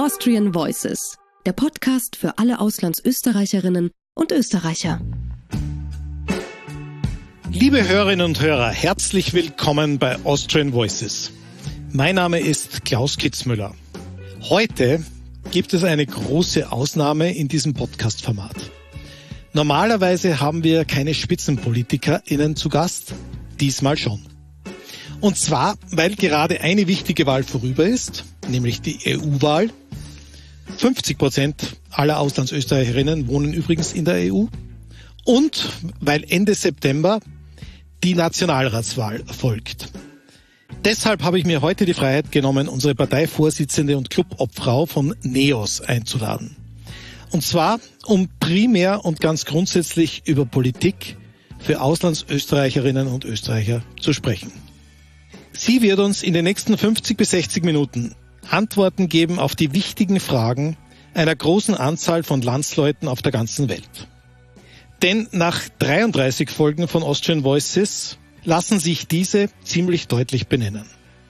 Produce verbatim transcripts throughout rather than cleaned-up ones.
Austrian Voices, der Podcast für alle Auslandsösterreicherinnen und Österreicher. Liebe Hörerinnen und Hörer, herzlich willkommen bei Austrian Voices. Mein Name ist Klaus Kitzmüller. Heute gibt es eine große Ausnahme in diesem Podcast-Format. Normalerweise haben wir keine SpitzenpolitikerInnen zu Gast, diesmal schon. Und zwar, weil gerade eine wichtige Wahl vorüber ist, nämlich die E U-Wahl. fünfzig Prozent aller Auslandsösterreicherinnen wohnen übrigens in der E U. Und weil Ende September die Nationalratswahl folgt. Deshalb habe ich mir heute die Freiheit genommen, unsere Parteivorsitzende und Clubobfrau von NEOS einzuladen. Und zwar, um primär und ganz grundsätzlich über Politik für Auslandsösterreicherinnen und Österreicher zu sprechen. Sie wird uns in den nächsten fünfzig bis sechzig Minuten Antworten geben auf die wichtigen Fragen einer großen Anzahl von Landsleuten auf der ganzen Welt. Denn nach dreiunddreißig Folgen von Austrian Voices lassen sich diese ziemlich deutlich benennen.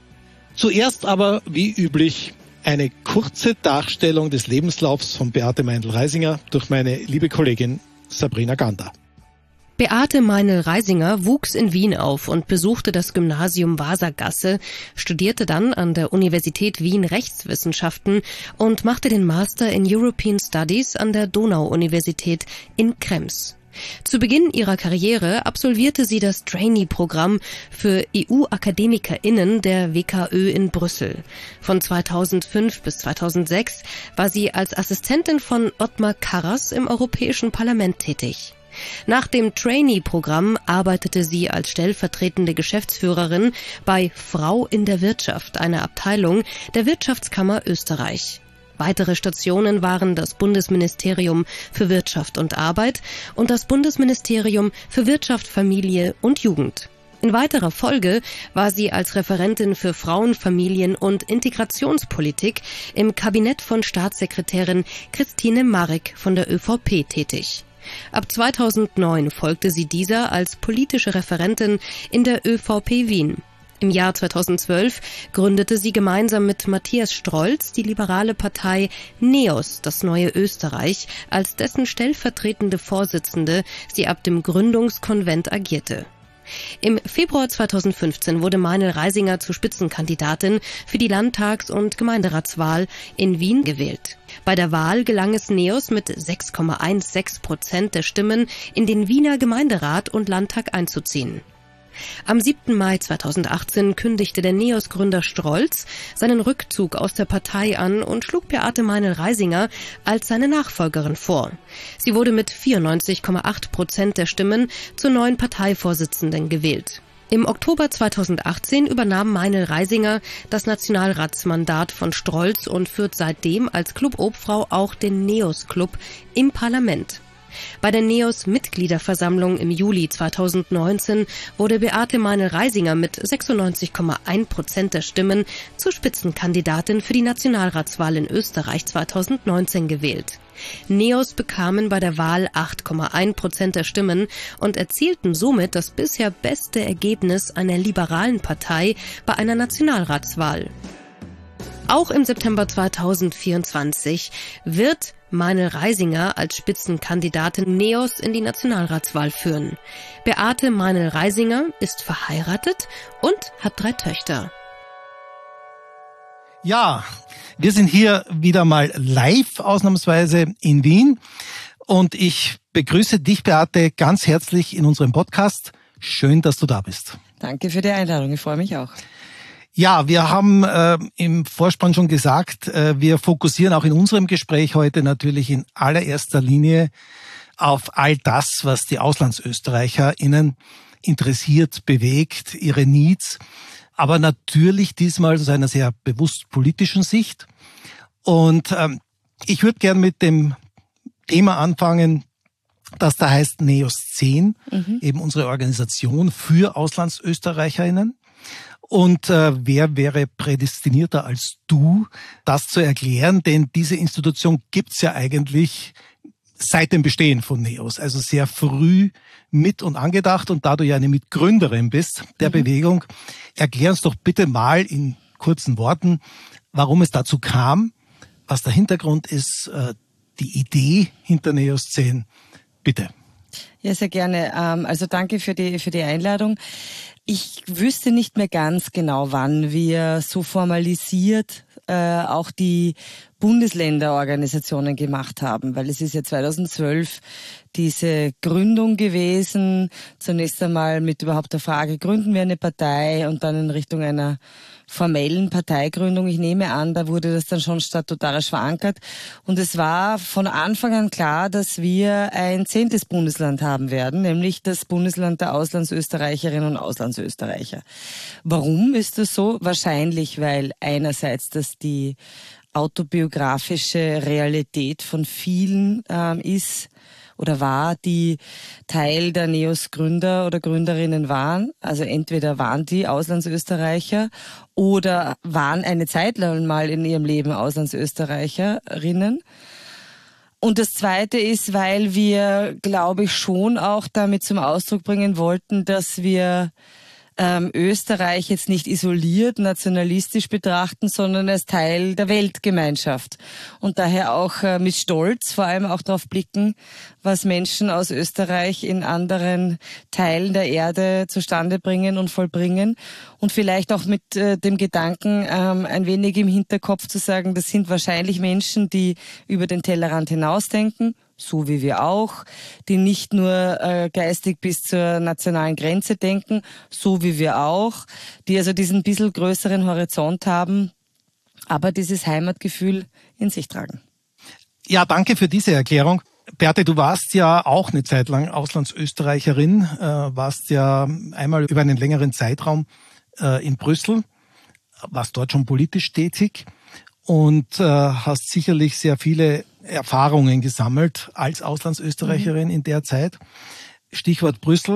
Zuerst aber, wie üblich, eine kurze Darstellung des Lebenslaufs von Beate Meindl-Reisinger durch meine liebe Kollegin Sabrina Gander. Beate Meindl-Reisinger wuchs in Wien auf und besuchte das Gymnasium Wassergasse, studierte dann an der Universität Wien Rechtswissenschaften und machte den Master in European Studies an der Donau-Universität in Krems. Zu Beginn ihrer Karriere absolvierte sie das Trainee-Programm für E U-AkademikerInnen der W K Ö in Brüssel. Von zweitausendfünf bis zweitausendsechs war sie als Assistentin von Othmar Karas im Europäischen Parlament tätig. Nach dem Trainee-Programm arbeitete sie als stellvertretende Geschäftsführerin bei Frau in der Wirtschaft, einer Abteilung der Wirtschaftskammer Österreich. Weitere Stationen waren das Bundesministerium für Wirtschaft und Arbeit und das Bundesministerium für Wirtschaft, Familie und Jugend. In weiterer Folge war sie als Referentin für Frauen-, Familien- und Integrationspolitik im Kabinett von Staatssekretärin Christine Marek von der Ö V P tätig. Ab zweitausendneun folgte sie dieser als politische Referentin in der Ö V P Wien. Im Jahr zweitausendzwölf gründete sie gemeinsam mit Matthias Strolz die liberale Partei NEOS, das neue Österreich, als dessen stellvertretende Vorsitzende sie ab dem Gründungskonvent agierte. Im Februar zweitausendfünfzehn wurde Meindl-Reisinger zur Spitzenkandidatin für die Landtags- und Gemeinderatswahl in Wien gewählt. Bei der Wahl gelang es NEOS mit sechs Komma sechzehn Prozent der Stimmen in den Wiener Gemeinderat und Landtag einzuziehen. Am siebten Mai zweitausendachtzehn kündigte der NEOS-Gründer Strolz seinen Rückzug aus der Partei an und schlug Beate Meindl-Reisinger als seine Nachfolgerin vor. Sie wurde mit vierundneunzig Komma acht Prozent der Stimmen zur neuen Parteivorsitzenden gewählt. Im Oktober zweitausendachtzehn übernahm Meindl-Reisinger das Nationalratsmandat von Strolz und führt seitdem als Clubobfrau auch den NEOS-Club im Parlament. Bei der NEOS-Mitgliederversammlung im Juli zweitausendneunzehn wurde Beate Meindl-Reisinger mit sechsundneunzig Komma eins Prozent der Stimmen zur Spitzenkandidatin für die Nationalratswahl in Österreich zweitausendneunzehn gewählt. NEOS bekamen bei der Wahl acht Komma eins Prozent der Stimmen und erzielten somit das bisher beste Ergebnis einer liberalen Partei bei einer Nationalratswahl. Auch im September zweitausendvierundzwanzig wird Meindl-Reisinger als Spitzenkandidatin NEOS in die Nationalratswahl führen. Beate Meindl-Reisinger ist verheiratet und hat drei Töchter. Ja, wir sind hier wieder mal live, ausnahmsweise in Wien. Und ich begrüße dich, Beate, ganz herzlich in unserem Podcast. Schön, dass du da bist. Danke für die Einladung, ich freue mich auch. Ja, wir haben äh, im Vorspann schon gesagt, äh, wir fokussieren auch in unserem Gespräch heute natürlich in allererster Linie auf all das, was die AuslandsösterreicherInnen interessiert, bewegt, ihre Needs, aber natürlich diesmal aus einer sehr bewusst politischen Sicht. Und ähm, ich würde gern mit dem Thema anfangen, das da heißt NEOS zehn, mhm. eben unsere Organisation für AuslandsösterreicherInnen. Und äh, wer wäre prädestinierter als du, das zu erklären? Denn diese Institution gibt's ja eigentlich seit dem Bestehen von NEOS, also sehr früh mit und angedacht. Und da du ja eine Mitgründerin bist der mhm. Bewegung, erklär uns doch bitte mal in kurzen Worten, warum es dazu kam, was der Hintergrund ist, die Idee hinter Neoszen. Bitte. Ja, sehr gerne. Also danke für die, für die Einladung. Ich wüsste nicht mehr ganz genau, wann wir so formalisiert äh, auch die Bundesländerorganisationen gemacht haben, weil es ist ja zweitausendzwölf diese Gründung gewesen, zunächst einmal mit überhaupt der Frage, gründen wir eine Partei und dann in Richtung einer formellen Parteigründung. Ich nehme an, da wurde das dann schon statutarisch verankert und es war von Anfang an klar, dass wir ein zehntes Bundesland haben werden, nämlich das Bundesland der Auslandsösterreicherinnen und Auslandsösterreicher. Warum ist das so? Wahrscheinlich, weil einerseits das die autobiografische Realität von vielen ähm, ist oder war, die Teil der NEOS-Gründer oder Gründerinnen waren. Also entweder waren die Auslandsösterreicher oder waren eine Zeit lang mal in ihrem Leben Auslandsösterreicherinnen. Und das Zweite ist, weil wir, glaube ich, schon auch damit zum Ausdruck bringen wollten, dass wir Ähm, Österreich jetzt nicht isoliert, nationalistisch betrachten, sondern als Teil der Weltgemeinschaft. Und daher auch äh, mit Stolz vor allem auch darauf blicken, was Menschen aus Österreich in anderen Teilen der Erde zustande bringen und vollbringen. Und vielleicht auch mit äh, dem Gedanken, ähm, ein wenig im Hinterkopf zu sagen, das sind wahrscheinlich Menschen, die über den Tellerrand hinausdenken, so wie wir auch, die nicht nur äh, geistig bis zur nationalen Grenze denken, so wie wir auch, die also diesen bisschen größeren Horizont haben, aber dieses Heimatgefühl in sich tragen. Ja, danke für diese Erklärung. Berthe, du warst ja auch eine Zeit lang Auslandsösterreicherin, äh, warst ja einmal über einen längeren Zeitraum äh, in Brüssel, warst dort schon politisch tätig und äh, hast sicherlich sehr viele Erfahrungen gesammelt als Auslandsösterreicherin mhm. in der Zeit. Stichwort Brüssel.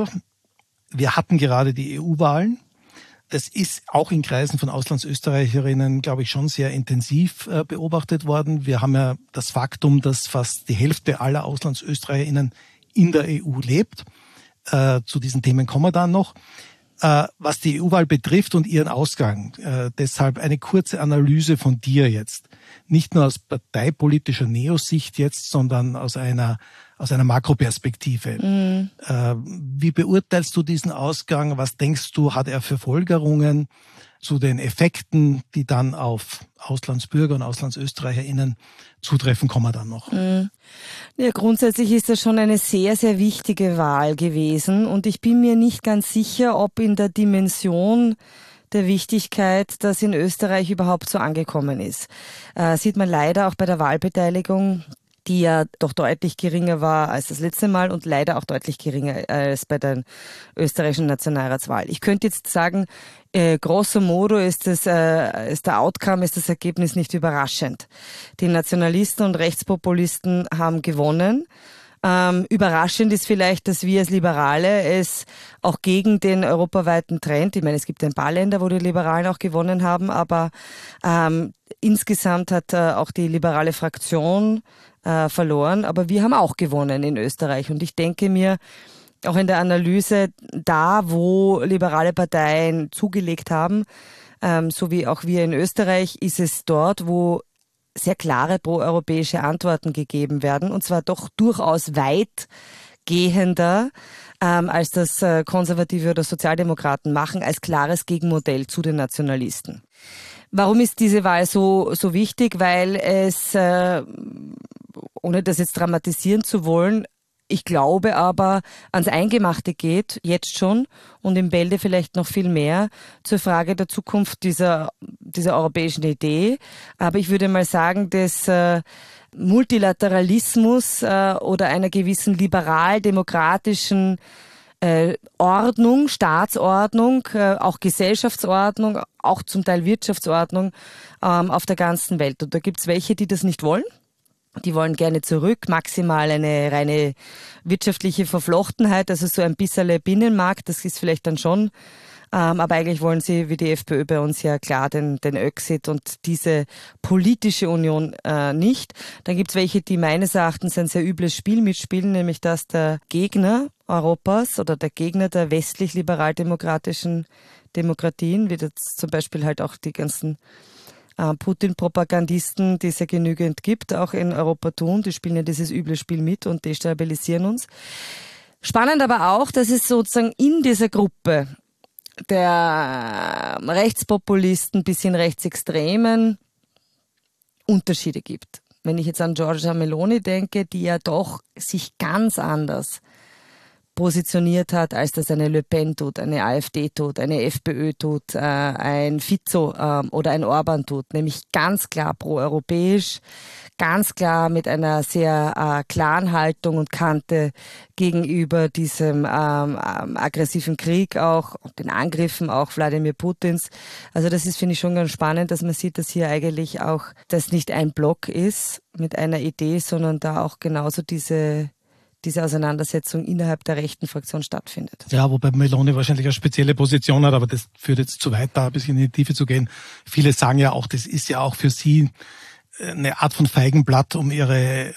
Wir hatten gerade die E U-Wahlen. Das ist auch in Kreisen von Auslandsösterreicherinnen, glaube ich, schon sehr intensiv äh, beobachtet worden. Wir haben ja das Faktum, dass fast die Hälfte aller AuslandsösterreicherInnen in der E U lebt. Äh, zu diesen Themen kommen wir dann noch. Äh, was die E U-Wahl betrifft und ihren Ausgang, äh, deshalb eine kurze Analyse von dir jetzt. Nicht nur aus parteipolitischer Neosicht jetzt, sondern aus einer aus einer Makroperspektive. Mhm. Äh, wie beurteilst du diesen Ausgang? Was denkst du, hat er für Folgerungen zu den Effekten, die dann auf Auslandsbürger und AuslandsösterreicherInnen zutreffen, kommen wir dann noch? Mhm. Ja, grundsätzlich ist das schon eine sehr, sehr wichtige Wahl gewesen und ich bin mir nicht ganz sicher, ob in der Dimension der Wichtigkeit, das in Österreich überhaupt so angekommen ist. Äh, sieht man leider auch bei der Wahlbeteiligung, die ja doch deutlich geringer war als das letzte Mal und leider auch deutlich geringer als bei der österreichischen Nationalratswahl. Ich könnte jetzt sagen, äh, grosso modo ist, das, äh, ist der Outcome, ist das Ergebnis nicht überraschend. Die Nationalisten und Rechtspopulisten haben gewonnen. Ähm, überraschend ist vielleicht, dass wir als Liberale es auch gegen den europaweiten Trend, ich meine, es gibt ein paar Länder, wo die Liberalen auch gewonnen haben, aber ähm, insgesamt hat äh, auch die liberale Fraktion äh, verloren, aber wir haben auch gewonnen in Österreich und ich denke mir, auch in der Analyse, da wo liberale Parteien zugelegt haben, ähm, so wie auch wir in Österreich, ist es dort, wo sehr klare proeuropäische Antworten gegeben werden und zwar doch durchaus weitgehender, ähm, als das äh, Konservative oder Sozialdemokraten machen, als klares Gegenmodell zu den Nationalisten. Warum ist diese Wahl so so wichtig? Weil es, äh, ohne das jetzt dramatisieren zu wollen, ich glaube aber ans Eingemachte geht, jetzt schon und im Bälde vielleicht noch viel mehr, zur Frage der Zukunft dieser, dieser europäischen Idee. Aber ich würde mal sagen, dass äh, Multilateralismus äh, oder einer gewissen liberal-demokratischen äh, Ordnung, Staatsordnung, äh, auch Gesellschaftsordnung, auch zum Teil Wirtschaftsordnung ähm, auf der ganzen Welt. Und da gibt's welche, die das nicht wollen. Die wollen gerne zurück, maximal eine reine wirtschaftliche Verflochtenheit, also so ein bisschen Binnenmarkt, das ist vielleicht dann schon. Ähm, aber eigentlich wollen sie, wie die FPÖ bei uns ja klar, den, den Öxit und diese politische Union äh, nicht. Dann gibt's welche, die meines Erachtens ein sehr übles Spiel mitspielen, nämlich dass der Gegner Europas oder der Gegner der westlich-liberal-demokratischen Demokratien, wie das zum Beispiel halt auch die ganzen äh, Putin-Propagandisten, die es ja genügend gibt, auch in Europa tun. Die spielen ja dieses üble Spiel mit und destabilisieren uns. Spannend aber auch, dass es sozusagen in dieser Gruppe der Rechtspopulisten bis hin Rechtsextremen Unterschiede gibt. Wenn ich jetzt an Giorgia Meloni denke, die ja doch sich ganz anders positioniert hat, als das eine Le Pen tut, eine AfD tut, eine FPÖ tut, äh, ein Fico äh, oder ein Orban tut, nämlich ganz klar proeuropäisch, ganz klar mit einer sehr äh, klaren Haltung und Kante gegenüber diesem ähm, ähm, aggressiven Krieg auch und den Angriffen auch Wladimir Putins. Also das ist, finde ich, schon ganz spannend, dass man sieht, dass hier eigentlich auch das nicht ein Block ist mit einer Idee, sondern da auch genauso diese diese Auseinandersetzung innerhalb der rechten Fraktion stattfindet. Ja, wobei Meloni wahrscheinlich eine spezielle Position hat, aber das führt jetzt zu weit, da ein bisschen in die Tiefe zu gehen. Viele sagen ja auch, das ist ja auch für sie eine Art von Feigenblatt, um ihre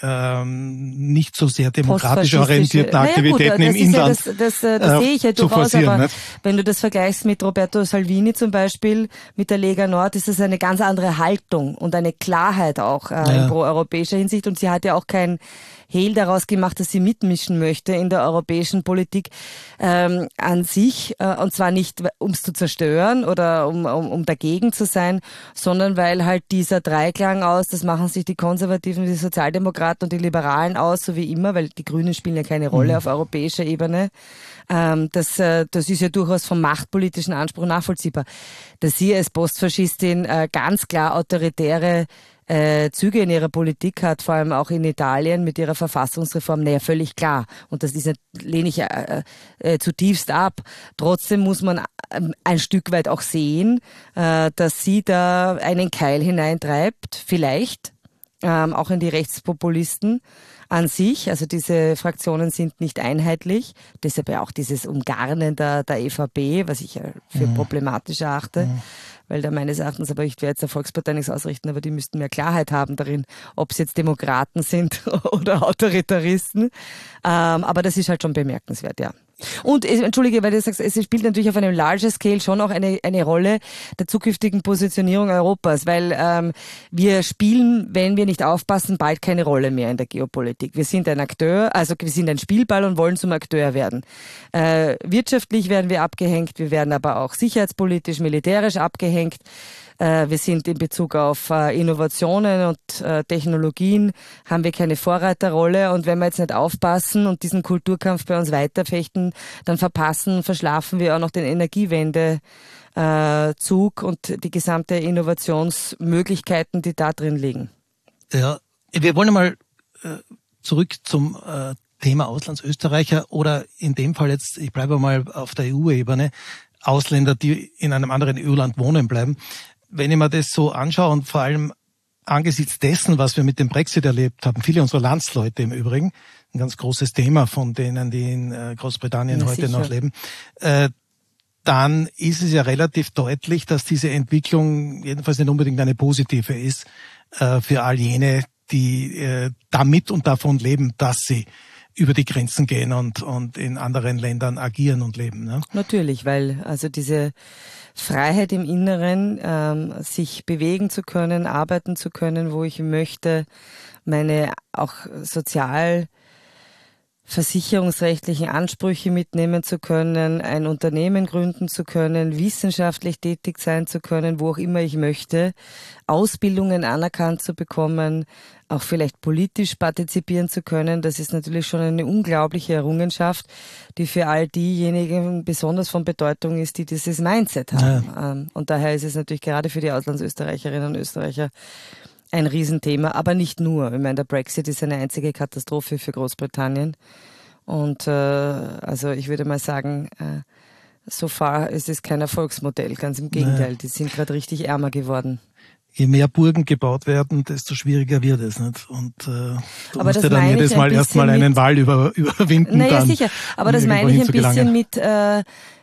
ähm, nicht so sehr demokratisch orientierten Aktivitäten ja, im Inland ja, das, das, das, das äh, sehe ich ja durchaus, aber nicht? Wenn du das vergleichst mit Roberto Salvini zum Beispiel, mit der Lega Nord, ist das eine ganz andere Haltung und eine Klarheit auch äh, ja. in proeuropäischer Hinsicht, und sie hat ja auch kein Hehl daraus gemacht, dass sie mitmischen möchte in der europäischen Politik ähm, an sich, äh, und zwar nicht, um es zu zerstören oder um, um, um dagegen zu sein, sondern weil halt dieser Dreiklang aus, das machen sich die Konservativen, die Sozialdemokraten und die Liberalen aus, so wie immer, weil die Grünen spielen ja keine Rolle mhm. auf europäischer Ebene. Ähm, das, äh, das ist ja durchaus vom machtpolitischen Anspruch nachvollziehbar. Dass sie als Postfaschistin äh, ganz klar autoritäre Äh, Züge in ihrer Politik hat, vor allem auch in Italien mit ihrer Verfassungsreform, naja, völlig klar. Und das ist, lehne ich äh, äh, zutiefst ab. Trotzdem muss man äh, ein Stück weit auch sehen, äh, dass sie da einen Keil hineintreibt, vielleicht, ähm, auch in die Rechtspopulisten an sich. Also diese Fraktionen sind nicht einheitlich. Deshalb ja auch dieses Umgarnen der, der E V P, was ich ja für mhm. problematisch erachte. Mhm. Weil da meines Erachtens, aber ich werde jetzt der Volkspartei nichts ausrichten, aber die müssten mehr Klarheit haben darin, ob es jetzt Demokraten sind oder Autoritaristen. Ähm, aber das ist halt schon bemerkenswert, ja. Und, entschuldige, weil du sagst, es spielt natürlich auf einem larger Scale schon auch eine, eine Rolle der zukünftigen Positionierung Europas, weil ähm, wir spielen, wenn wir nicht aufpassen, bald keine Rolle mehr in der Geopolitik. Wir sind ein Akteur, also wir sind ein Spielball und wollen zum Akteur werden. Äh, wirtschaftlich werden wir abgehängt, wir werden aber auch sicherheitspolitisch, militärisch abgehängt. Wir sind in Bezug auf Innovationen und Technologien, haben wir keine Vorreiterrolle, und wenn wir jetzt nicht aufpassen und diesen Kulturkampf bei uns weiterfechten, dann verpassen, verschlafen wir auch noch den Energiewendezug und die gesamte Innovationsmöglichkeiten, die da drin liegen. Ja, wir wollen mal zurück zum Thema Auslandsösterreicher oder in dem Fall jetzt, ich bleibe mal auf der E U-Ebene, Ausländer, die in einem anderen E U-Land wohnen bleiben. Wenn ich mir das so anschaue und vor allem angesichts dessen, was wir mit dem Brexit erlebt haben, viele unserer Landsleute im Übrigen, ein ganz großes Thema von denen, die in Großbritannien ja, heute sicher. noch leben, äh, dann ist es ja relativ deutlich, dass diese Entwicklung jedenfalls nicht unbedingt eine positive ist äh, für all jene, die äh, damit und davon leben, dass sie über die Grenzen gehen und, und in anderen Ländern agieren und leben. Ne? Natürlich, weil also diese Freiheit im Inneren, ähm, sich bewegen zu können, arbeiten zu können, wo ich möchte, meine auch sozial versicherungsrechtlichen Ansprüche mitnehmen zu können, ein Unternehmen gründen zu können, wissenschaftlich tätig sein zu können, wo auch immer ich möchte, Ausbildungen anerkannt zu bekommen, auch vielleicht politisch partizipieren zu können. Das ist natürlich schon eine unglaubliche Errungenschaft, die für all diejenigen besonders von Bedeutung ist, die dieses Mindset haben. Ja. Und daher ist es natürlich gerade für die Auslandsösterreicherinnen und Österreicher ein Riesenthema, aber nicht nur. Ich meine, der Brexit ist eine einzige Katastrophe für Großbritannien. Und äh, also ich würde mal sagen, äh, so far ist es kein Erfolgsmodell. Ganz im Gegenteil, naja. Die sind gerade richtig ärmer geworden. Je mehr Burgen gebaut werden, desto schwieriger wird es, nicht? Und äh, du aber musst ja dann jedes Mal erstmal einen Wall über, überwinden. Naja, dann, sicher. Aber um das meine ich ein bisschen mit, äh,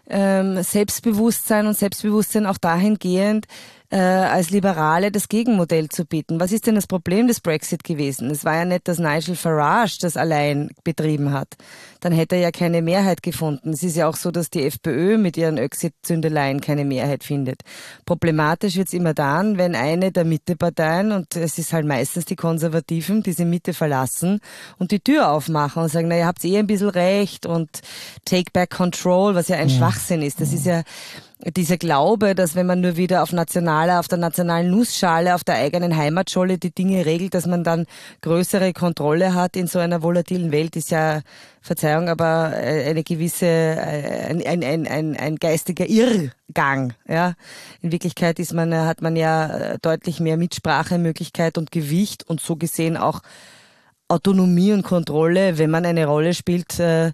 ähm, Selbstbewusstsein und Selbstbewusstsein auch dahingehend, äh, als Liberale das Gegenmodell zu bieten. Was ist denn das Problem des Brexit gewesen? Es war ja nicht, dass Nigel Farage das allein betrieben hat. Dann hätte er ja keine Mehrheit gefunden. Es ist ja auch so, dass die FPÖ mit ihren Öxit-Zündeleien keine Mehrheit findet. Problematisch wird's immer dann, wenn eine der Mitteparteien, und es ist halt meistens die Konservativen, diese Mitte verlassen und die Tür aufmachen und sagen, na, ihr habt eh ein bisschen recht und take back control, was ja ein ja. Schwachsinn ist. Das ist ja dieser Glaube, dass wenn man nur wieder auf nationaler, auf der nationalen Nussschale, auf der eigenen Heimatscholle die Dinge regelt, dass man dann größere Kontrolle hat in so einer volatilen Welt, ist ja, Verzeihung, aber eine gewisse, ein, ein, ein, ein, ein geistiger Irrgang, ja. In Wirklichkeit ist man, hat man ja deutlich mehr Mitsprachemöglichkeit und Gewicht und so gesehen auch Autonomie und Kontrolle, wenn man eine Rolle spielt, äh,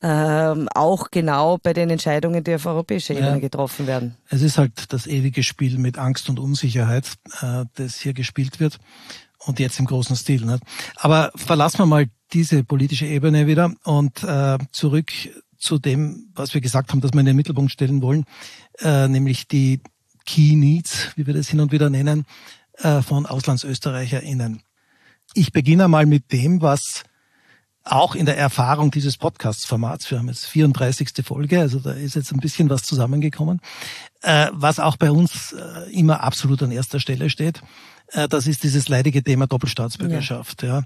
äh, auch genau bei den Entscheidungen, die auf europäischer Ebene ja. getroffen werden. Es ist halt das ewige Spiel mit Angst und Unsicherheit, äh, das hier gespielt wird und jetzt im großen Stil. Nicht? Aber verlassen wir mal diese politische Ebene wieder und äh, zurück zu dem, was wir gesagt haben, dass wir in den Mittelpunkt stellen wollen, äh, nämlich die Key Needs, wie wir das hin und wieder nennen, äh, von AuslandsösterreicherInnen. Ich beginne mal mit dem, was auch in der Erfahrung dieses Podcast-Formats, wir haben jetzt vierunddreißigste Folge, also da ist jetzt ein bisschen was zusammengekommen, äh, was auch bei uns äh, immer absolut an erster Stelle steht, äh, das ist dieses leidige Thema Doppelstaatsbürgerschaft. Ja. Ja.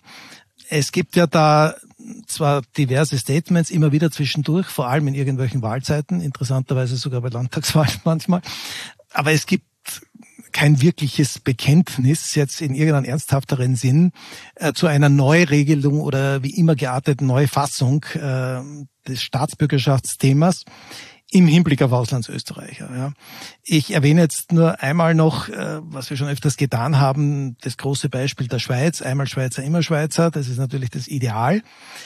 Es gibt ja da zwar diverse Statements immer wieder zwischendurch, vor allem in irgendwelchen Wahlzeiten, interessanterweise sogar bei Landtagswahlen manchmal, aber es gibt kein wirkliches Bekenntnis jetzt in irgendeinem ernsthafteren Sinn äh, zu einer Neuregelung oder wie immer gearteten Neufassung äh, des Staatsbürgerschaftsthemas im Hinblick auf Auslandsösterreicher. Ja. Ich erwähne jetzt nur einmal noch, äh, was wir schon öfters getan haben, das große Beispiel der Schweiz. Einmal Schweizer, immer Schweizer. Das ist natürlich das Ideal.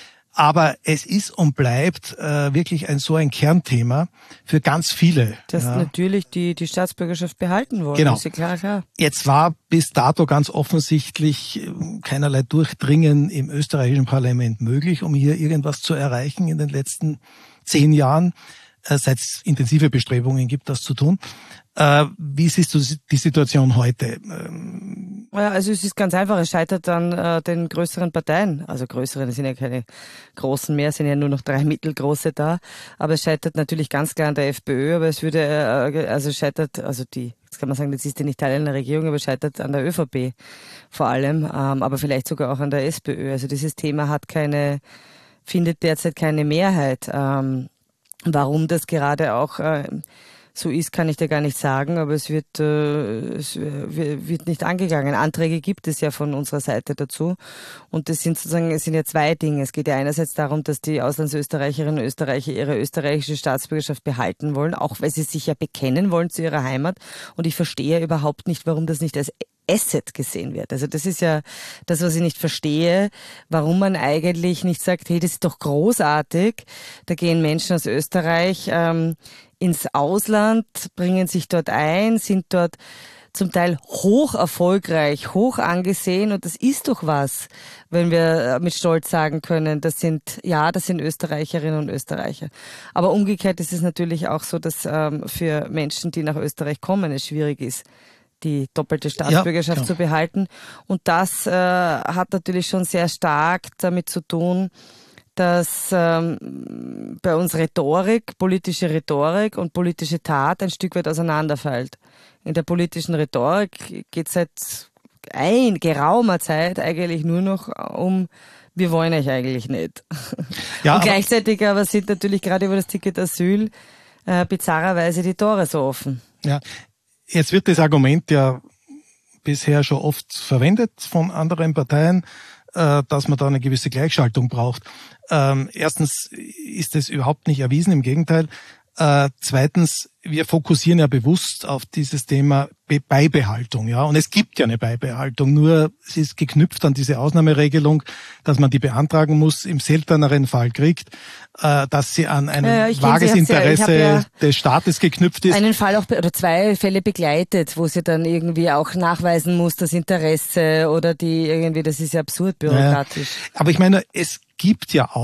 Aber es ist und bleibt äh, wirklich ein so ein Kernthema für ganz viele. Dass ja. natürlich die die Staatsbürgerschaft behalten wollen. Genau. Ist ja klar, klar. Jetzt war bis dato ganz offensichtlich keinerlei Durchdringen im österreichischen Parlament möglich, um hier irgendwas zu erreichen in den letzten zehn Jahren, äh, seit es intensive Bestrebungen gibt, das zu tun. Äh, wie siehst du die Situation heute? Ähm, Ja, also es ist ganz einfach, es scheitert an äh, den größeren Parteien, also größeren, es sind ja keine großen mehr, es sind ja nur noch drei mittelgroße da, aber es scheitert natürlich ganz klar an der FPÖ, aber es würde, äh, also es scheitert, also die, jetzt kann man sagen, das ist ja nicht Teil einer Regierung, aber es scheitert an der ÖVP vor allem, ähm, aber vielleicht sogar auch an der SPÖ, also dieses Thema hat keine, findet derzeit keine Mehrheit. Ähm, warum das gerade auch äh, so ist, kann ich dir gar nicht sagen, aber es wird, äh, es wird nicht angegangen. Anträge gibt es ja von unserer Seite dazu. Und das sind sozusagen, es sind ja zwei Dinge. Es geht ja einerseits darum, dass die Auslandsösterreicherinnen und Österreicher ihre österreichische Staatsbürgerschaft behalten wollen, auch weil sie sich ja bekennen wollen zu ihrer Heimat. Und ich verstehe überhaupt nicht, warum das nicht als Asset gesehen wird. Also das ist ja das, was ich nicht verstehe, warum man eigentlich nicht sagt, hey, das ist doch großartig, da gehen Menschen aus Österreich ähm, ins Ausland, bringen sich dort ein, sind dort zum Teil hoch erfolgreich, hoch angesehen und das ist doch was, wenn wir mit Stolz sagen können, das sind, ja, das sind Österreicherinnen und Österreicher. Aber umgekehrt ist es natürlich auch so, dass ähm, für Menschen, die nach Österreich kommen, es schwierig ist, die doppelte Staatsbürgerschaft ja, zu behalten. Und das äh, hat natürlich schon sehr stark damit zu tun, dass ähm, bei uns Rhetorik, politische Rhetorik und politische Tat ein Stück weit auseinanderfällt. In der politischen Rhetorik geht es seit ein geraumer Zeit eigentlich nur noch um, wir wollen euch eigentlich nicht. Ja, und gleichzeitig aber sind natürlich gerade über das Ticket Asyl äh, bizarrerweise die Tore so offen. Ja. Jetzt wird das Argument ja bisher schon oft verwendet von anderen Parteien, dass man da eine gewisse Gleichschaltung braucht. Erstens ist es überhaupt nicht erwiesen, im Gegenteil. Zweitens, wir fokussieren ja bewusst auf dieses Thema Beibehaltung, ja. Und es gibt ja eine Beibehaltung, nur es ist geknüpft an diese Ausnahmeregelung, dass man die beantragen muss, im selteneren Fall kriegt, äh, dass sie an ein ja, vages Interesse ja des Staates geknüpft ist. Einen Fall auch, oder zwei Fälle begleitet, wo sie dann irgendwie auch nachweisen muss, das Interesse oder die irgendwie, das ist ja absurd bürokratisch. Ja, aber ich meine, es gibt ja auch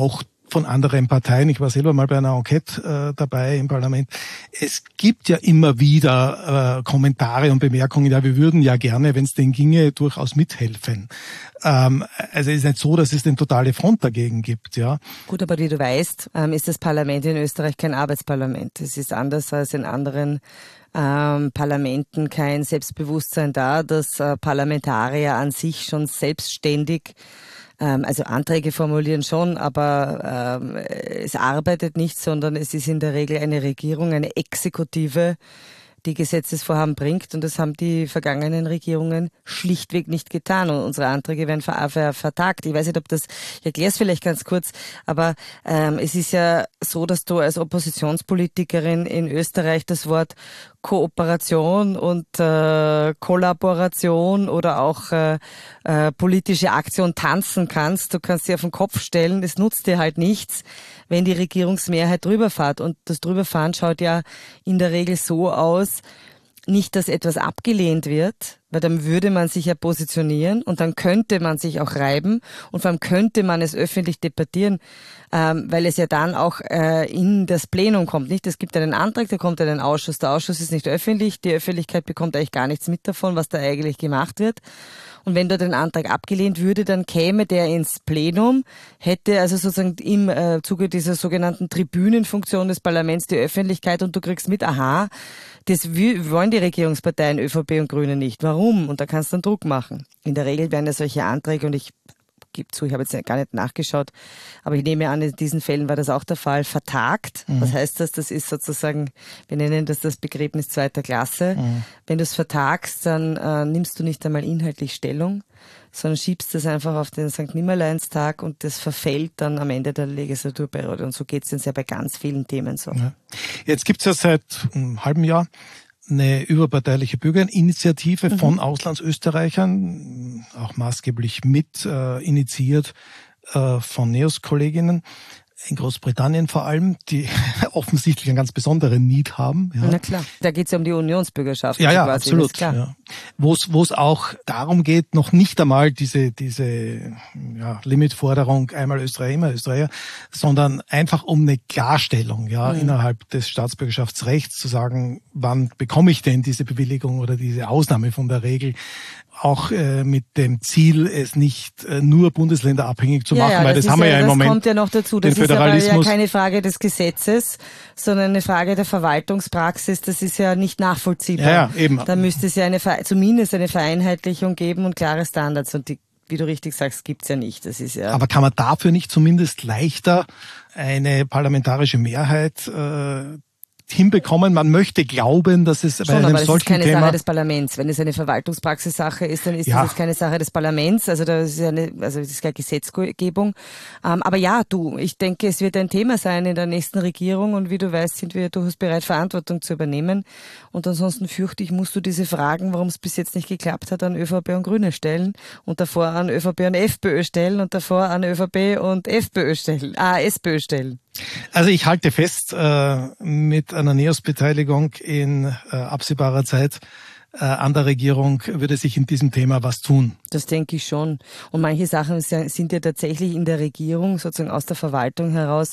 von anderen Parteien. Ich war selber mal bei einer Enquete äh, dabei im Parlament. Es gibt ja immer wieder äh, Kommentare und Bemerkungen, ja, wir würden ja gerne, wenn es denn ginge, durchaus mithelfen. Ähm, also es ist nicht so, dass es eine totale Front dagegen gibt, ja. Gut, aber wie du weißt, ähm, ist das Parlament in Österreich kein Arbeitsparlament. Es ist anders als in anderen ähm, Parlamenten kein Selbstbewusstsein da, dass äh, Parlamentarier an sich schon selbstständig also Anträge formulieren schon, aber ähm, es arbeitet nicht, sondern es ist in der Regel eine Regierung, eine Exekutive, die Gesetzesvorhaben bringt, und das haben die vergangenen Regierungen schlichtweg nicht getan, und unsere Anträge werden ver- ver- vertagt. Ich weiß nicht, ob das, ich erkläre es vielleicht ganz kurz, aber ähm, es ist ja so, dass du als Oppositionspolitikerin in Österreich das Wort Kooperation und äh, Kollaboration oder auch äh, äh, politische Aktion tanzen kannst. Du kannst sie auf den Kopf stellen, es nutzt dir halt nichts, wenn die Regierungsmehrheit drüber fährt. Und das Drüberfahren schaut ja in der Regel so aus, nicht, dass etwas abgelehnt wird, weil dann würde man sich ja positionieren und dann könnte man sich auch reiben und vor allem könnte man es öffentlich debattieren, ähm, weil es ja dann auch äh, in das Plenum kommt. Nicht? Es gibt einen Antrag, der kommt in den Ausschuss. Der Ausschuss ist nicht öffentlich, die Öffentlichkeit bekommt eigentlich gar nichts mit davon, was da eigentlich gemacht wird. Und wenn dort ein Antrag abgelehnt würde, dann käme der ins Plenum, hätte also sozusagen im äh, Zuge dieser sogenannten Tribünenfunktion des Parlaments die Öffentlichkeit, und du kriegst mit, aha, das wollen die Regierungsparteien ÖVP und Grüne nicht. Warum? Und da kannst du dann Druck machen. In der Regel werden ja solche Anträge, und ich gebe zu, ich habe jetzt gar nicht nachgeschaut, aber ich nehme an, in diesen Fällen war das auch der Fall, vertagt. Mhm. Was heißt das? Das ist sozusagen, wir nennen das das Begräbnis zweiter Klasse. Mhm. Wenn du es vertagst, dann äh, nimmst du nicht einmal inhaltlich Stellung, sondern schiebst das einfach auf den Sankt Nimmerleinstag und das verfällt dann am Ende der Legislaturperiode. Und so geht es uns ja bei ganz vielen Themen so. Ja. Jetzt gibt es ja seit einem halben Jahr eine überparteiliche Bürgerinitiative mhm. von Auslandsösterreichern, auch maßgeblich mit äh, initiiert äh, von NEOS-Kolleginnen in Großbritannien vor allem, die offensichtlich einen ganz besonderen Need haben. Ja. Na klar, da geht es ja um die Unionsbürgerschaft. Ja, ja, quasi. Absolut. Ja. Wo es wo es auch darum geht, noch nicht einmal diese diese ja, Limitforderung einmal Österreicher, immer Österreicher, sondern einfach um eine Klarstellung ja mhm. innerhalb des Staatsbürgerschaftsrechts zu sagen, wann bekomme ich denn diese Bewilligung oder diese Ausnahme von der Regel, auch äh, mit dem Ziel, es nicht äh, nur bundesländerabhängig zu machen, ja, ja, weil das, das haben wir ja, ja im das Moment. Das kommt ja noch dazu. Das ist aber ja keine Frage des Gesetzes, sondern eine Frage der Verwaltungspraxis. Das ist ja nicht nachvollziehbar. Ja, ja, eben. Da müsste es ja eine zumindest eine Vereinheitlichung geben und klare Standards, und die, wie du richtig sagst, gibt's ja nicht. Das ist ja. Aber kann man dafür nicht zumindest leichter eine parlamentarische Mehrheit äh, hinbekommen? Man möchte glauben, dass es Schon, bei einem aber das solchen ist keine Thema Sache des Parlaments. Wenn es eine Verwaltungspraxissache ist, dann ist ja. das keine Sache des Parlaments. Also das ist ja eine, also das ist keine Gesetzgebung. Ähm, aber ja, du, ich denke, es wird ein Thema sein in der nächsten Regierung, und wie du weißt, sind wir durchaus bereit, Verantwortung zu übernehmen. Und ansonsten fürchte ich, musst du diese Fragen, warum es bis jetzt nicht geklappt hat, an ÖVP und Grüne stellen und davor an ÖVP und FPÖ stellen und davor an ÖVP und FPÖ stellen, ah, SPÖ stellen. Also ich halte fest, äh, mit einer NEOS-Beteiligung in äh, absehbarer Zeit äh, an der Regierung würde sich in diesem Thema was tun. Das denke ich schon. Und manche Sachen sind ja tatsächlich in der Regierung, sozusagen aus der Verwaltung heraus,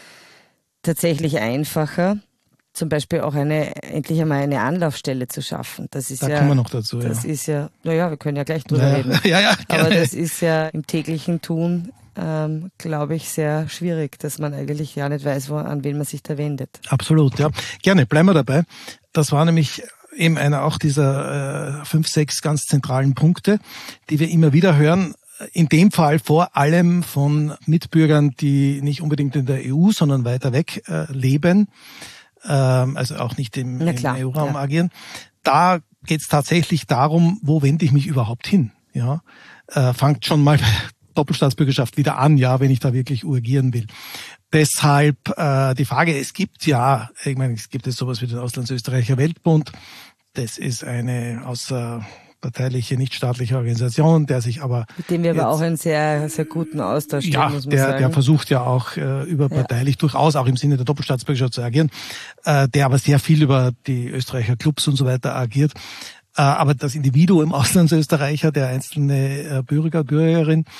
tatsächlich einfacher. Zum Beispiel auch eine, endlich einmal eine Anlaufstelle zu schaffen. Das ist da ja, kommen wir noch dazu, das ja. ist ja, naja, wir können ja gleich drüber naja. reden. ja, ja, Aber das ist ja im täglichen Tun, ähm, glaube ich, sehr schwierig, dass man eigentlich ja nicht weiß, wo, an wen man sich da wendet. Absolut, ja. Gerne, bleiben wir dabei. Das war nämlich eben einer auch dieser äh, fünf, sechs ganz zentralen Punkte, die wir immer wieder hören. In dem Fall vor allem von Mitbürgern, die nicht unbedingt in der E U, sondern weiter weg äh, leben, ähm, also auch nicht im, im E U-Raum ja. agieren. Da geht es tatsächlich darum, wo wende ich mich überhaupt hin? Ja, äh, fangt schon mal bei Doppelstaatsbürgerschaft wieder an, ja, wenn ich da wirklich urgieren will. Deshalb äh, die Frage, es gibt ja, ich meine, es gibt jetzt sowas wie den Auslandsösterreicher Weltbund. Das ist eine außerparteiliche, nichtstaatliche Organisation, der sich aber... Mit dem wir jetzt, aber auch einen sehr, sehr guten Austausch ja, haben, muss man der, sagen. der versucht ja auch äh, überparteilich, ja. durchaus auch im Sinne der Doppelstaatsbürgerschaft zu agieren, äh, der aber sehr viel über die Österreicher Clubs und so weiter agiert. Aber das Individuum Auslandsösterreicher, der einzelne Bürger, Bürgerin,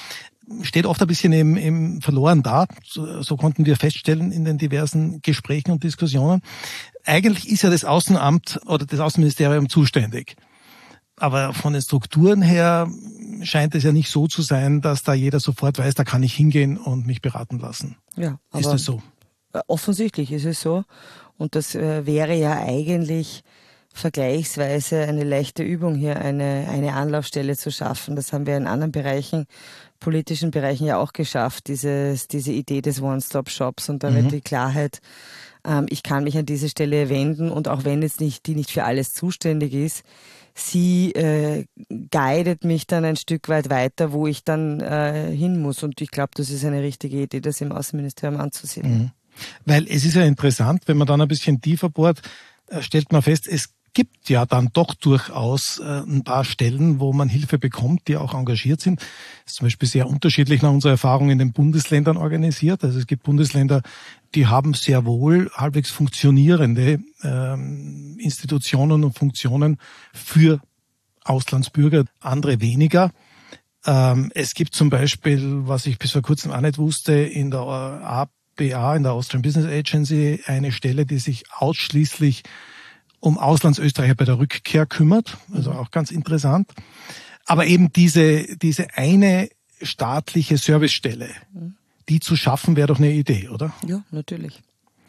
steht oft ein bisschen im, im verloren da. So, so konnten wir feststellen in den diversen Gesprächen und Diskussionen. Eigentlich ist ja das Außenamt oder das Außenministerium zuständig. Aber von den Strukturen her scheint es ja nicht so zu sein, dass da jeder sofort weiß, da kann ich hingehen und mich beraten lassen. Ja, aber ist das so? Offensichtlich ist es so. Und das äh, wäre ja eigentlich vergleichsweise eine leichte Übung, hier eine, eine Anlaufstelle zu schaffen. Das haben wir in anderen Bereichen, politischen Bereichen ja auch geschafft, dieses, diese Idee des One-Stop-Shops und damit mhm. die Klarheit, ähm, ich kann mich an diese Stelle wenden und auch wenn jetzt nicht, die nicht für alles zuständig ist, sie äh, guidet mich dann ein Stück weit weiter, wo ich dann äh, hin muss. Und ich glaube, das ist eine richtige Idee, das im Außenministerium anzusehen. Mhm. Weil es ist ja interessant, wenn man dann ein bisschen tiefer bohrt, äh, stellt man fest, es gibt ja dann doch durchaus äh, ein paar Stellen, wo man Hilfe bekommt, die auch engagiert sind. Das ist zum Beispiel sehr unterschiedlich nach unserer Erfahrung in den Bundesländern organisiert. Also es gibt Bundesländer, die haben sehr wohl halbwegs funktionierende ähm, Institutionen und Funktionen für Auslandsbürger, andere weniger. Ähm, es gibt zum Beispiel, was ich bis vor kurzem auch nicht wusste, in der A B A, in der Austrian Business Agency, eine Stelle, die sich ausschließlich um Auslandsösterreicher bei der Rückkehr kümmert, also auch ganz interessant. Aber eben diese, diese eine staatliche Servicestelle, die zu schaffen, wäre doch eine Idee, oder? Ja, natürlich.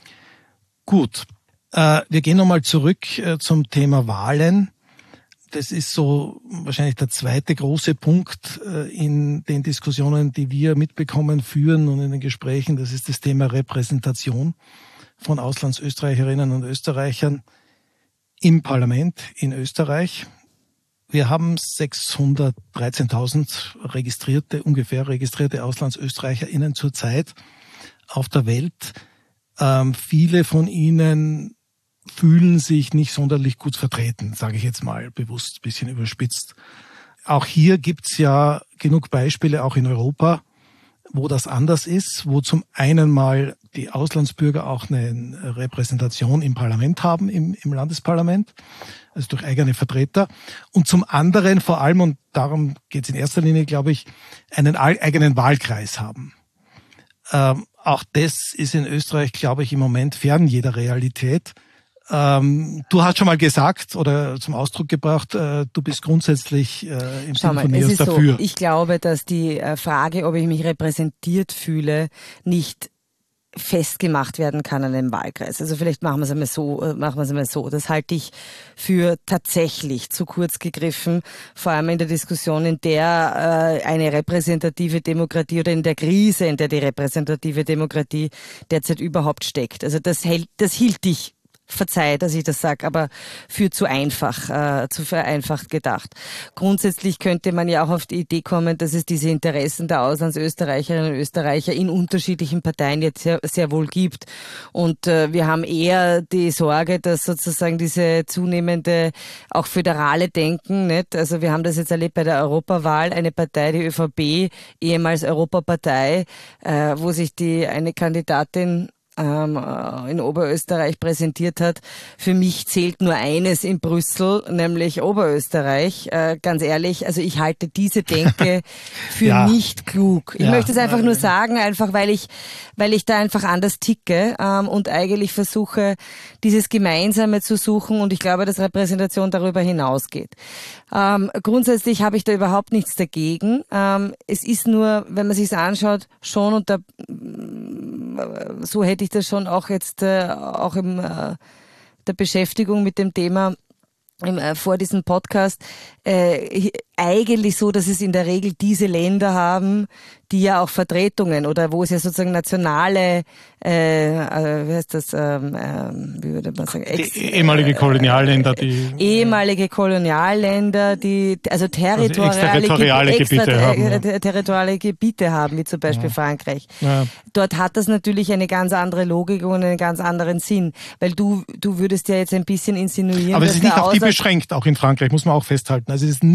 Gut, äh, wir gehen nochmal zurück äh, zum Thema Wahlen. Das ist so wahrscheinlich der zweite große Punkt äh, in den Diskussionen, die wir mitbekommen, führen und in den Gesprächen. Das ist das Thema Repräsentation von Auslandsösterreicherinnen und Österreichern im Parlament in Österreich. Wir haben sechshundertdreizehntausend registrierte, ungefähr registrierte AuslandsösterreicherInnen zurzeit auf der Welt. Ähm, viele von ihnen fühlen sich nicht sonderlich gut vertreten, sage ich jetzt mal bewusst, ein bisschen überspitzt. Auch hier gibt's ja genug Beispiele, auch in Europa, wo das anders ist, wo zum einen mal die Auslandsbürger auch eine Repräsentation im Parlament haben, im, im Landesparlament, also durch eigene Vertreter. Und zum anderen vor allem, und darum geht es in erster Linie, glaube ich, einen eigenen Wahlkreis haben. Ähm, auch das ist in Österreich, glaube ich, im Moment fern jeder Realität. Ähm, du hast schon mal gesagt oder zum Ausdruck gebracht, äh, du bist grundsätzlich äh, im Sinne von NEOS dafür. So, ich glaube, dass die äh, Frage, ob ich mich repräsentiert fühle, nicht festgemacht werden kann an einem Wahlkreis. Also vielleicht machen wir es einmal so, machen wir es einmal so. Das halte ich für tatsächlich zu kurz gegriffen, vor allem in der Diskussion, in der äh, eine repräsentative Demokratie oder in der Krise, in der die repräsentative Demokratie derzeit überhaupt steckt. Also das hält, das hielt ich, verzeih, dass ich das sage, aber für zu einfach, äh, zu vereinfacht gedacht. Grundsätzlich könnte man ja auch auf die Idee kommen, dass es diese Interessen der Auslandsösterreicherinnen und Österreicher in unterschiedlichen Parteien jetzt sehr, sehr wohl gibt. Und äh, wir haben eher die Sorge, dass sozusagen diese zunehmende auch föderale Denken, nicht? Also wir haben das jetzt erlebt bei der Europawahl, eine Partei, die ÖVP, ehemals Europapartei, äh, wo sich die eine Kandidatin in Oberösterreich präsentiert hat. Für mich zählt nur eines in Brüssel, nämlich Oberösterreich. Äh, ganz ehrlich, also ich halte diese Denke für ja. nicht klug. Ich ja. möchte es einfach nur sagen, einfach weil ich, weil ich da einfach anders ticke ähm, und eigentlich versuche, dieses Gemeinsame zu suchen und ich glaube, dass Repräsentation darüber hinausgeht. Ähm, grundsätzlich habe ich da überhaupt nichts dagegen. Ähm, es ist nur, wenn man sich es anschaut, schon unter so hätte ich das schon auch jetzt äh, auch im äh, der Beschäftigung mit dem Thema im, äh, vor diesem Podcast äh, eigentlich so, dass es in der Regel diese Länder haben, die ja auch Vertretungen oder wo es ja sozusagen nationale, äh, äh, wie heißt das, ähm, äh, wie würde man sagen, Ex, die ehemalige Kolonialländer, die äh, ehemalige Kolonialländer, die also territoriale, also territoriale Gebiete, Gebiete extra, haben, äh, territoriale Gebiete haben, wie zum Beispiel ja. Frankreich. Ja. Dort hat das natürlich eine ganz andere Logik und einen ganz anderen Sinn, weil du du würdest ja jetzt ein bisschen insinuieren, aber es dass ist nicht der auf die beschränkt, auch in Frankreich, muss man auch festhalten. Also es ist nicht auf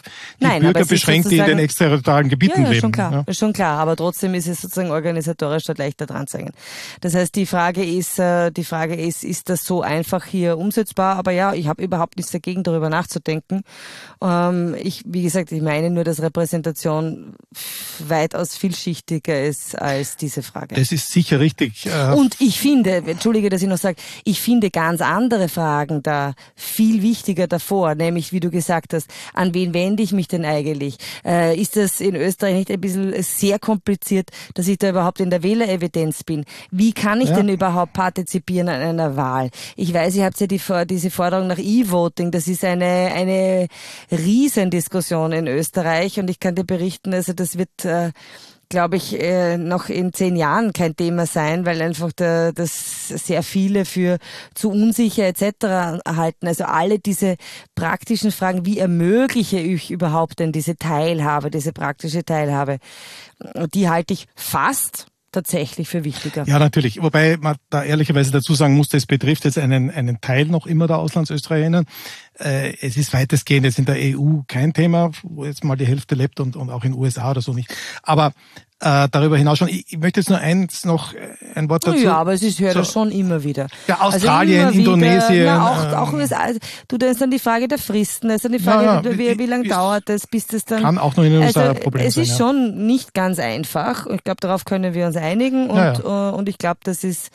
die Nein, Bürger beschränkt, die in den exterritorialen Gebieten ja, ja, leben. Schon klar, ja, ist schon klar. Aber trotzdem ist es sozusagen organisatorisch dort leichter dran zu hängen. Das heißt, die Frage ist, die Frage ist, ist das so einfach hier umsetzbar? Aber ja, ich habe überhaupt nichts dagegen, darüber nachzudenken. Ähm, ich, wie gesagt, ich meine nur, dass Repräsentation weitaus vielschichtiger ist als diese Frage. Das ist sicher richtig. Äh Und ich finde, entschuldige, dass ich noch sage, ich finde ganz andere Fragen da viel wichtiger davor, nämlich, wie du gesagt hast, an wen wende ich mich denn eigentlich? Äh, ist das in Österreich nicht ein bisschen sehr kompliziert, dass ich da überhaupt in der Wählerevidenz bin? Wie kann ich ja. denn überhaupt partizipieren an einer Wahl? Ich weiß, ihr habt ja die, diese Forderung nach E-Voting, das ist eine, eine Riesendiskussion in Österreich und ich kann dir berichten, also das wird, äh, glaube ich, äh, noch in zehn Jahren kein Thema sein, weil einfach der, das sehr viele für zu unsicher et cetera halten. Also alle diese praktischen Fragen, wie ermögliche ich überhaupt denn diese Teilhabe, diese praktische Teilhabe, die halte ich fast tatsächlich für wichtiger. Ja, natürlich. Wobei man da ehrlicherweise dazu sagen muss, das betrifft jetzt einen, einen Teil noch immer der Auslandsösterreicherinnen. Äh, es ist weitestgehend jetzt in der E U kein Thema, wo jetzt mal die Hälfte lebt und, und auch in den U S A oder so nicht. Aber äh, darüber hinaus schon, ich, ich möchte jetzt nur eins noch, ein Wort dazu. Ja, aber es ist, höre so. das schon immer wieder. Ja, Australien, also Indonesien. Wieder, ja, auch, ähm, auch U S A. Du, da ist dann die Frage der Fristen, da ist dann die Frage, ja, ja, wie, wie lange dauert das, bis das dann... Kann auch noch in den U S A also, ein Problem es sein. ist ja. schon nicht ganz einfach. Ich glaube, darauf können wir uns einigen und, ja, ja. und ich glaube, das ist...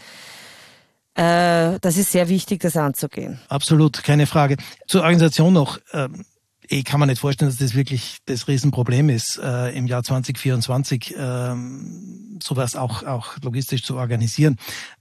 Äh, das ist sehr wichtig, das anzugehen. Absolut, keine Frage. Zur Organisation noch. Ähm, ich kann mir nicht vorstellen, dass das wirklich das Riesenproblem ist, äh, im Jahr zwanzig vierundzwanzig ähm, sowas auch, auch logistisch zu organisieren.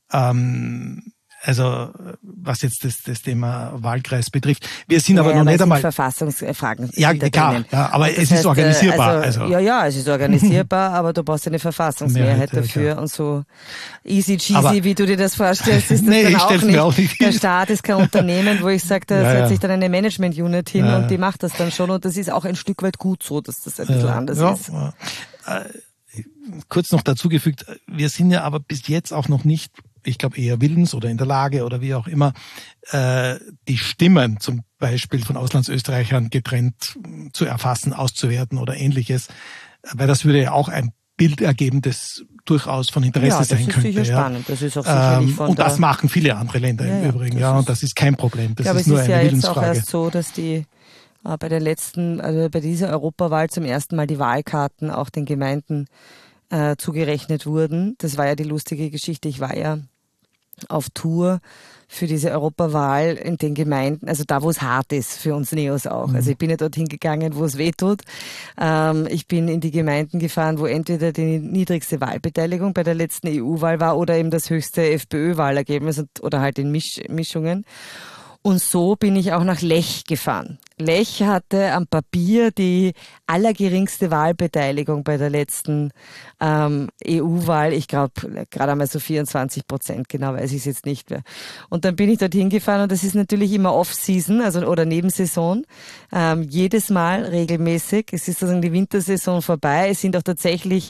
Ähm, Also was jetzt das, das Thema Wahlkreis betrifft. Wir sind ja, aber noch nicht einmal... Verfassungsfragen. Ja, klar, ja, aber es ist organisierbar. Also, also. Ja, ja, es ist organisierbar, aber du brauchst eine Verfassungsmehrheit Mehrheit, dafür ja, und so easy cheesy, aber, wie du dir das vorstellst, ist das nee, dann ich auch stell's nicht. Mir auch nicht. Der Staat ist kein Unternehmen, wo ich sage, da ja, setzt ja. sich dann eine Management-Unit hin ja. und die macht das dann schon und das ist auch ein Stück weit gut so, dass das ein bisschen ja, anders ja, ist. Ja. Äh, kurz noch dazugefügt, wir sind ja aber bis jetzt auch noch nicht, ich glaube eher willens oder in der Lage oder wie auch immer, äh, die Stimmen zum Beispiel von Auslandsösterreichern getrennt zu erfassen, auszuwerten oder ähnliches, weil das würde ja auch ein Bild ergeben, das durchaus von Interesse ja, sein könnte. Das ist sicher ja. spannend. Das ist auch sicherlich ähm, von Und der, das machen viele andere Länder ja, im ja, Übrigen, ja, und das ist kein Problem. Das ich glaube, ist nur es ist eine ja jetzt Willensfrage. auch erst so, dass die äh, bei der letzten, also bei dieser Europawahl zum ersten Mal die Wahlkarten auch den Gemeinden äh, zugerechnet wurden. Das war ja die lustige Geschichte. Ich war ja auf Tour für diese Europawahl in den Gemeinden, also da, wo es hart ist, für uns Neos auch. Mhm. Also ich bin ja dorthin gegangen, wo es weh tut. Ähm, ich bin in die Gemeinden gefahren, wo entweder die niedrigste Wahlbeteiligung bei der letzten E U-Wahl war oder eben das höchste FPÖ-Wahlergebnis oder halt in Misch Mischungen. Und so bin ich auch nach Lech gefahren. Lech hatte am Papier die allergeringste Wahlbeteiligung bei der letzten ähm, E U-Wahl. Ich glaube, gerade einmal so vierundzwanzig Prozent, genau weiß ich es jetzt nicht mehr. Und dann bin ich dorthin gefahren und das ist natürlich immer Off-Season, also oder Nebensaison. Ähm, jedes Mal regelmäßig. Es ist sozusagen die Wintersaison vorbei. Es sind auch tatsächlich,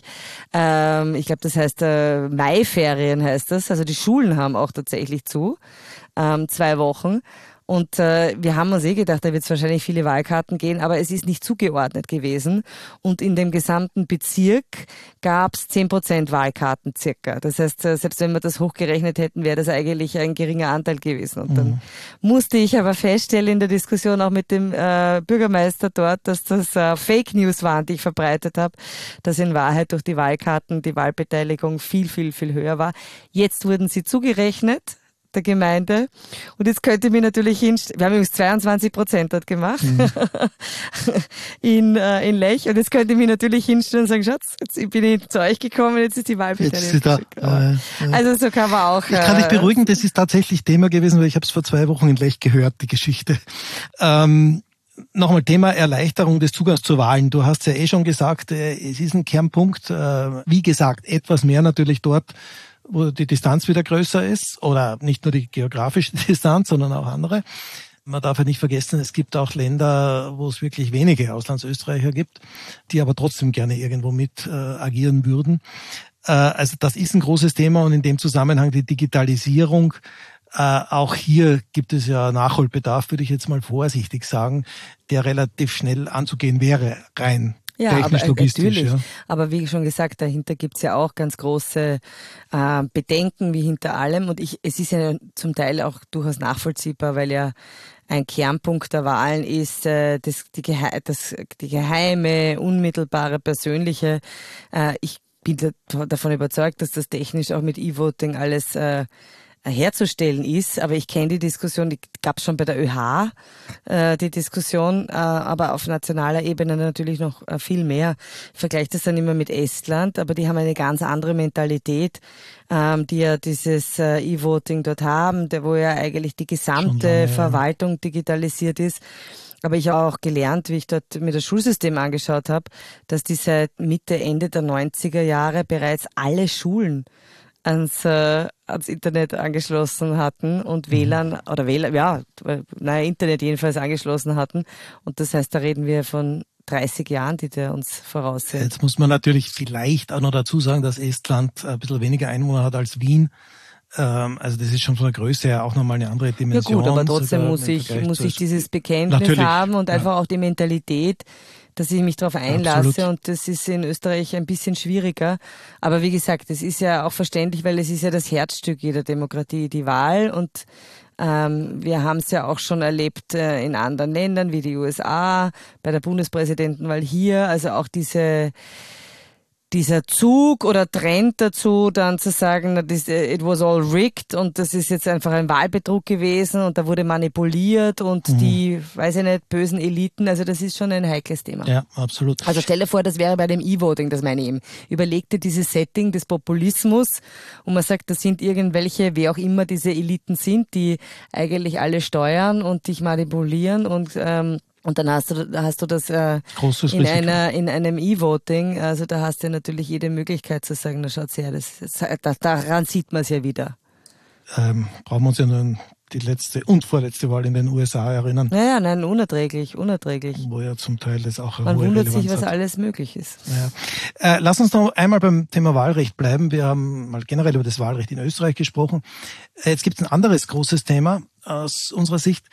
ähm, ich glaube, das heißt äh, Maiferien heißt das. Also die Schulen haben auch tatsächlich zu. Ähm, zwei Wochen. Und äh, wir haben uns eh gedacht, da wird es wahrscheinlich viele Wahlkarten gehen, aber es ist nicht zugeordnet gewesen. Und in dem gesamten Bezirk gab es zehn Prozent Wahlkarten circa. Das heißt, äh, selbst wenn wir das hochgerechnet hätten, wäre das eigentlich ein geringer Anteil gewesen. Und dann mhm. musste ich aber feststellen in der Diskussion auch mit dem äh, Bürgermeister dort, dass das äh, Fake News waren, die ich verbreitet habe, dass in Wahrheit durch die Wahlkarten die Wahlbeteiligung viel, viel, viel höher war. Jetzt wurden sie zugerechnet der Gemeinde. Und jetzt könnte ich mir natürlich hinstellen, wir haben übrigens zweiundzwanzig Prozent dort gemacht, mhm. in, äh, in Lech. Und jetzt könnte ich mir natürlich hinstellen und sagen, Schatz, jetzt bin ich zu euch gekommen, jetzt ist die Wahlbeteiligung. Da, äh, äh, also so kann man auch... Ich kann dich beruhigen, das ist tatsächlich Thema gewesen, weil ich habe es vor zwei Wochen in Lech gehört, die Geschichte. Ähm, Nochmal Thema Erleichterung des Zugangs zu Wahlen. Du hast ja eh schon gesagt, es ist ein Kernpunkt. Wie gesagt, etwas mehr natürlich dort, wo die Distanz wieder größer ist, oder nicht nur die geografische Distanz, sondern auch andere. Man darf ja nicht vergessen, es gibt auch Länder, wo es wirklich wenige Auslandsösterreicher gibt, die aber trotzdem gerne irgendwo mit äh, agieren würden. Äh, also das ist ein großes Thema und in dem Zusammenhang die Digitalisierung Äh, auch hier gibt es ja Nachholbedarf, würde ich jetzt mal vorsichtig sagen, der relativ schnell anzugehen wäre, rein ja, technisch, aber, logistisch. Natürlich. Ja. Aber wie schon gesagt, dahinter gibt's ja auch ganz große äh, Bedenken wie hinter allem. Und ich, es ist ja zum Teil auch durchaus nachvollziehbar, weil ja ein Kernpunkt der Wahlen ist äh, das, die, Gehe das, die geheime, unmittelbare, persönliche. Äh, ich bin da, davon überzeugt, dass das technisch auch mit E-Voting alles äh, herzustellen ist, aber ich kenne die Diskussion, die gab es schon bei der ÖH, äh, die Diskussion, äh, aber auf nationaler Ebene natürlich noch äh, viel mehr. Ich vergleiche das dann immer mit Estland, aber die haben eine ganz andere Mentalität, ähm, die ja dieses äh, E-Voting dort haben, der, wo ja eigentlich die gesamte lange, Verwaltung ja. digitalisiert ist. Aber ich habe auch gelernt, wie ich dort mir das Schulsystem angeschaut habe, dass die seit Mitte, Ende der neunziger Jahre bereits alle Schulen ans, äh, ans Internet angeschlossen hatten und W L A N, mhm. oder W L A N, ja, naja, Internet jedenfalls angeschlossen hatten. Und das heißt, da reden wir von dreißig Jahren, die da uns voraus sind. Jetzt muss man natürlich vielleicht auch noch dazu sagen, dass Estland ein bisschen weniger Einwohner hat als Wien. Also das ist schon von der Größe her auch nochmal eine andere Dimension. Ja gut, aber trotzdem muss ich, muss ich dieses Bekenntnis natürlich haben und einfach ja. auch die Mentalität, dass ich mich darauf einlasse. Absolut. Und das ist in Österreich ein bisschen schwieriger. Aber wie gesagt, das ist ja auch verständlich, weil es ist ja das Herzstück jeder Demokratie, die Wahl. Und ähm, wir haben es ja auch schon erlebt äh, in anderen Ländern wie die U S A, bei der Bundespräsidentenwahl hier, also auch diese dieser Zug oder Trend dazu, dann zu sagen, it was all rigged und das ist jetzt einfach ein Wahlbetrug gewesen und da wurde manipuliert und mhm. die, weiß ich nicht, bösen Eliten, also das ist schon ein heikles Thema. Ja, absolut. Also stell dir vor, das wäre bei dem E-Voting, das meine ich eben. Überleg dir dieses Setting des Populismus und man sagt, das sind irgendwelche, wer auch immer diese Eliten sind, die eigentlich alle steuern und dich manipulieren und ähm, Und dann hast du, hast du das äh, in einer, in einem E-Voting. Also da hast du natürlich jede Möglichkeit zu sagen, na schaut's her, das, das, daran sieht man es ja wieder. Ähm, brauchen wir uns ja nur an die letzte und vorletzte Wahl in den U S A erinnern. Ja, ja, nein, unerträglich, unerträglich. Wo ja zum Teil das auch eine Man hohe wundert Relevanz sich, was hat. alles möglich ist. Ja. Äh, lass uns noch einmal beim Thema Wahlrecht bleiben. Wir haben mal generell über das Wahlrecht in Österreich gesprochen. Äh, jetzt gibt es ein anderes großes Thema aus unserer Sicht.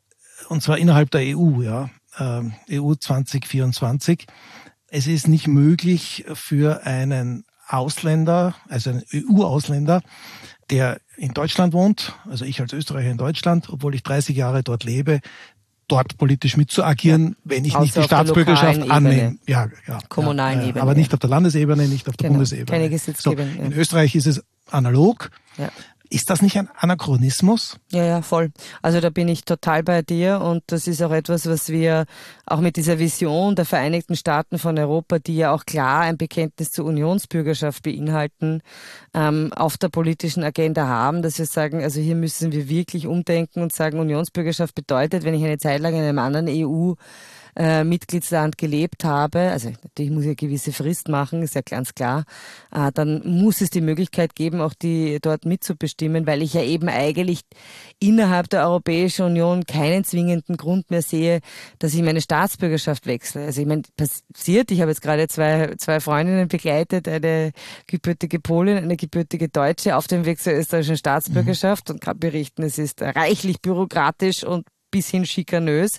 Und zwar innerhalb der E U, ja, ähm, E U zwanzig vierundzwanzig. Es ist nicht möglich für einen Ausländer, also einen E U-Ausländer, der in Deutschland wohnt, also ich als Österreicher in Deutschland, obwohl ich dreißig Jahre dort lebe, dort politisch mitzuagieren, ja, wenn ich nicht die Staatsbürgerschaft annehme. Ja, ja, kommunalen ja, Ebene. Aber nicht auf der Landesebene, nicht auf der genau, Bundesebene. Keine Gesetzgebung. So, in Österreich ist es analog. Ja. Ist das nicht ein Anachronismus? Ja, ja, voll. Also da bin ich total bei dir und das ist auch etwas, was wir auch mit dieser Vision der Vereinigten Staaten von Europa, die ja auch klar ein Bekenntnis zur Unionsbürgerschaft beinhalten, ähm, auf der politischen Agenda haben, dass wir sagen, also hier müssen wir wirklich umdenken und sagen, Unionsbürgerschaft bedeutet, wenn ich eine Zeit lang in einem anderen E U Äh, Mitgliedsland gelebt habe, also natürlich muss ich eine gewisse Frist machen, ist ja ganz klar, äh, dann muss es die Möglichkeit geben, auch die dort mitzubestimmen, weil ich ja eben eigentlich innerhalb der Europäischen Union keinen zwingenden Grund mehr sehe, dass ich meine Staatsbürgerschaft wechsle. Also ich meine, passiert, ich habe jetzt gerade zwei, zwei Freundinnen begleitet, eine gebürtige Polin, eine gebürtige Deutsche auf dem Weg zur österreichischen Staatsbürgerschaft mhm. und kann berichten, es ist reichlich bürokratisch und bis hin schikanös.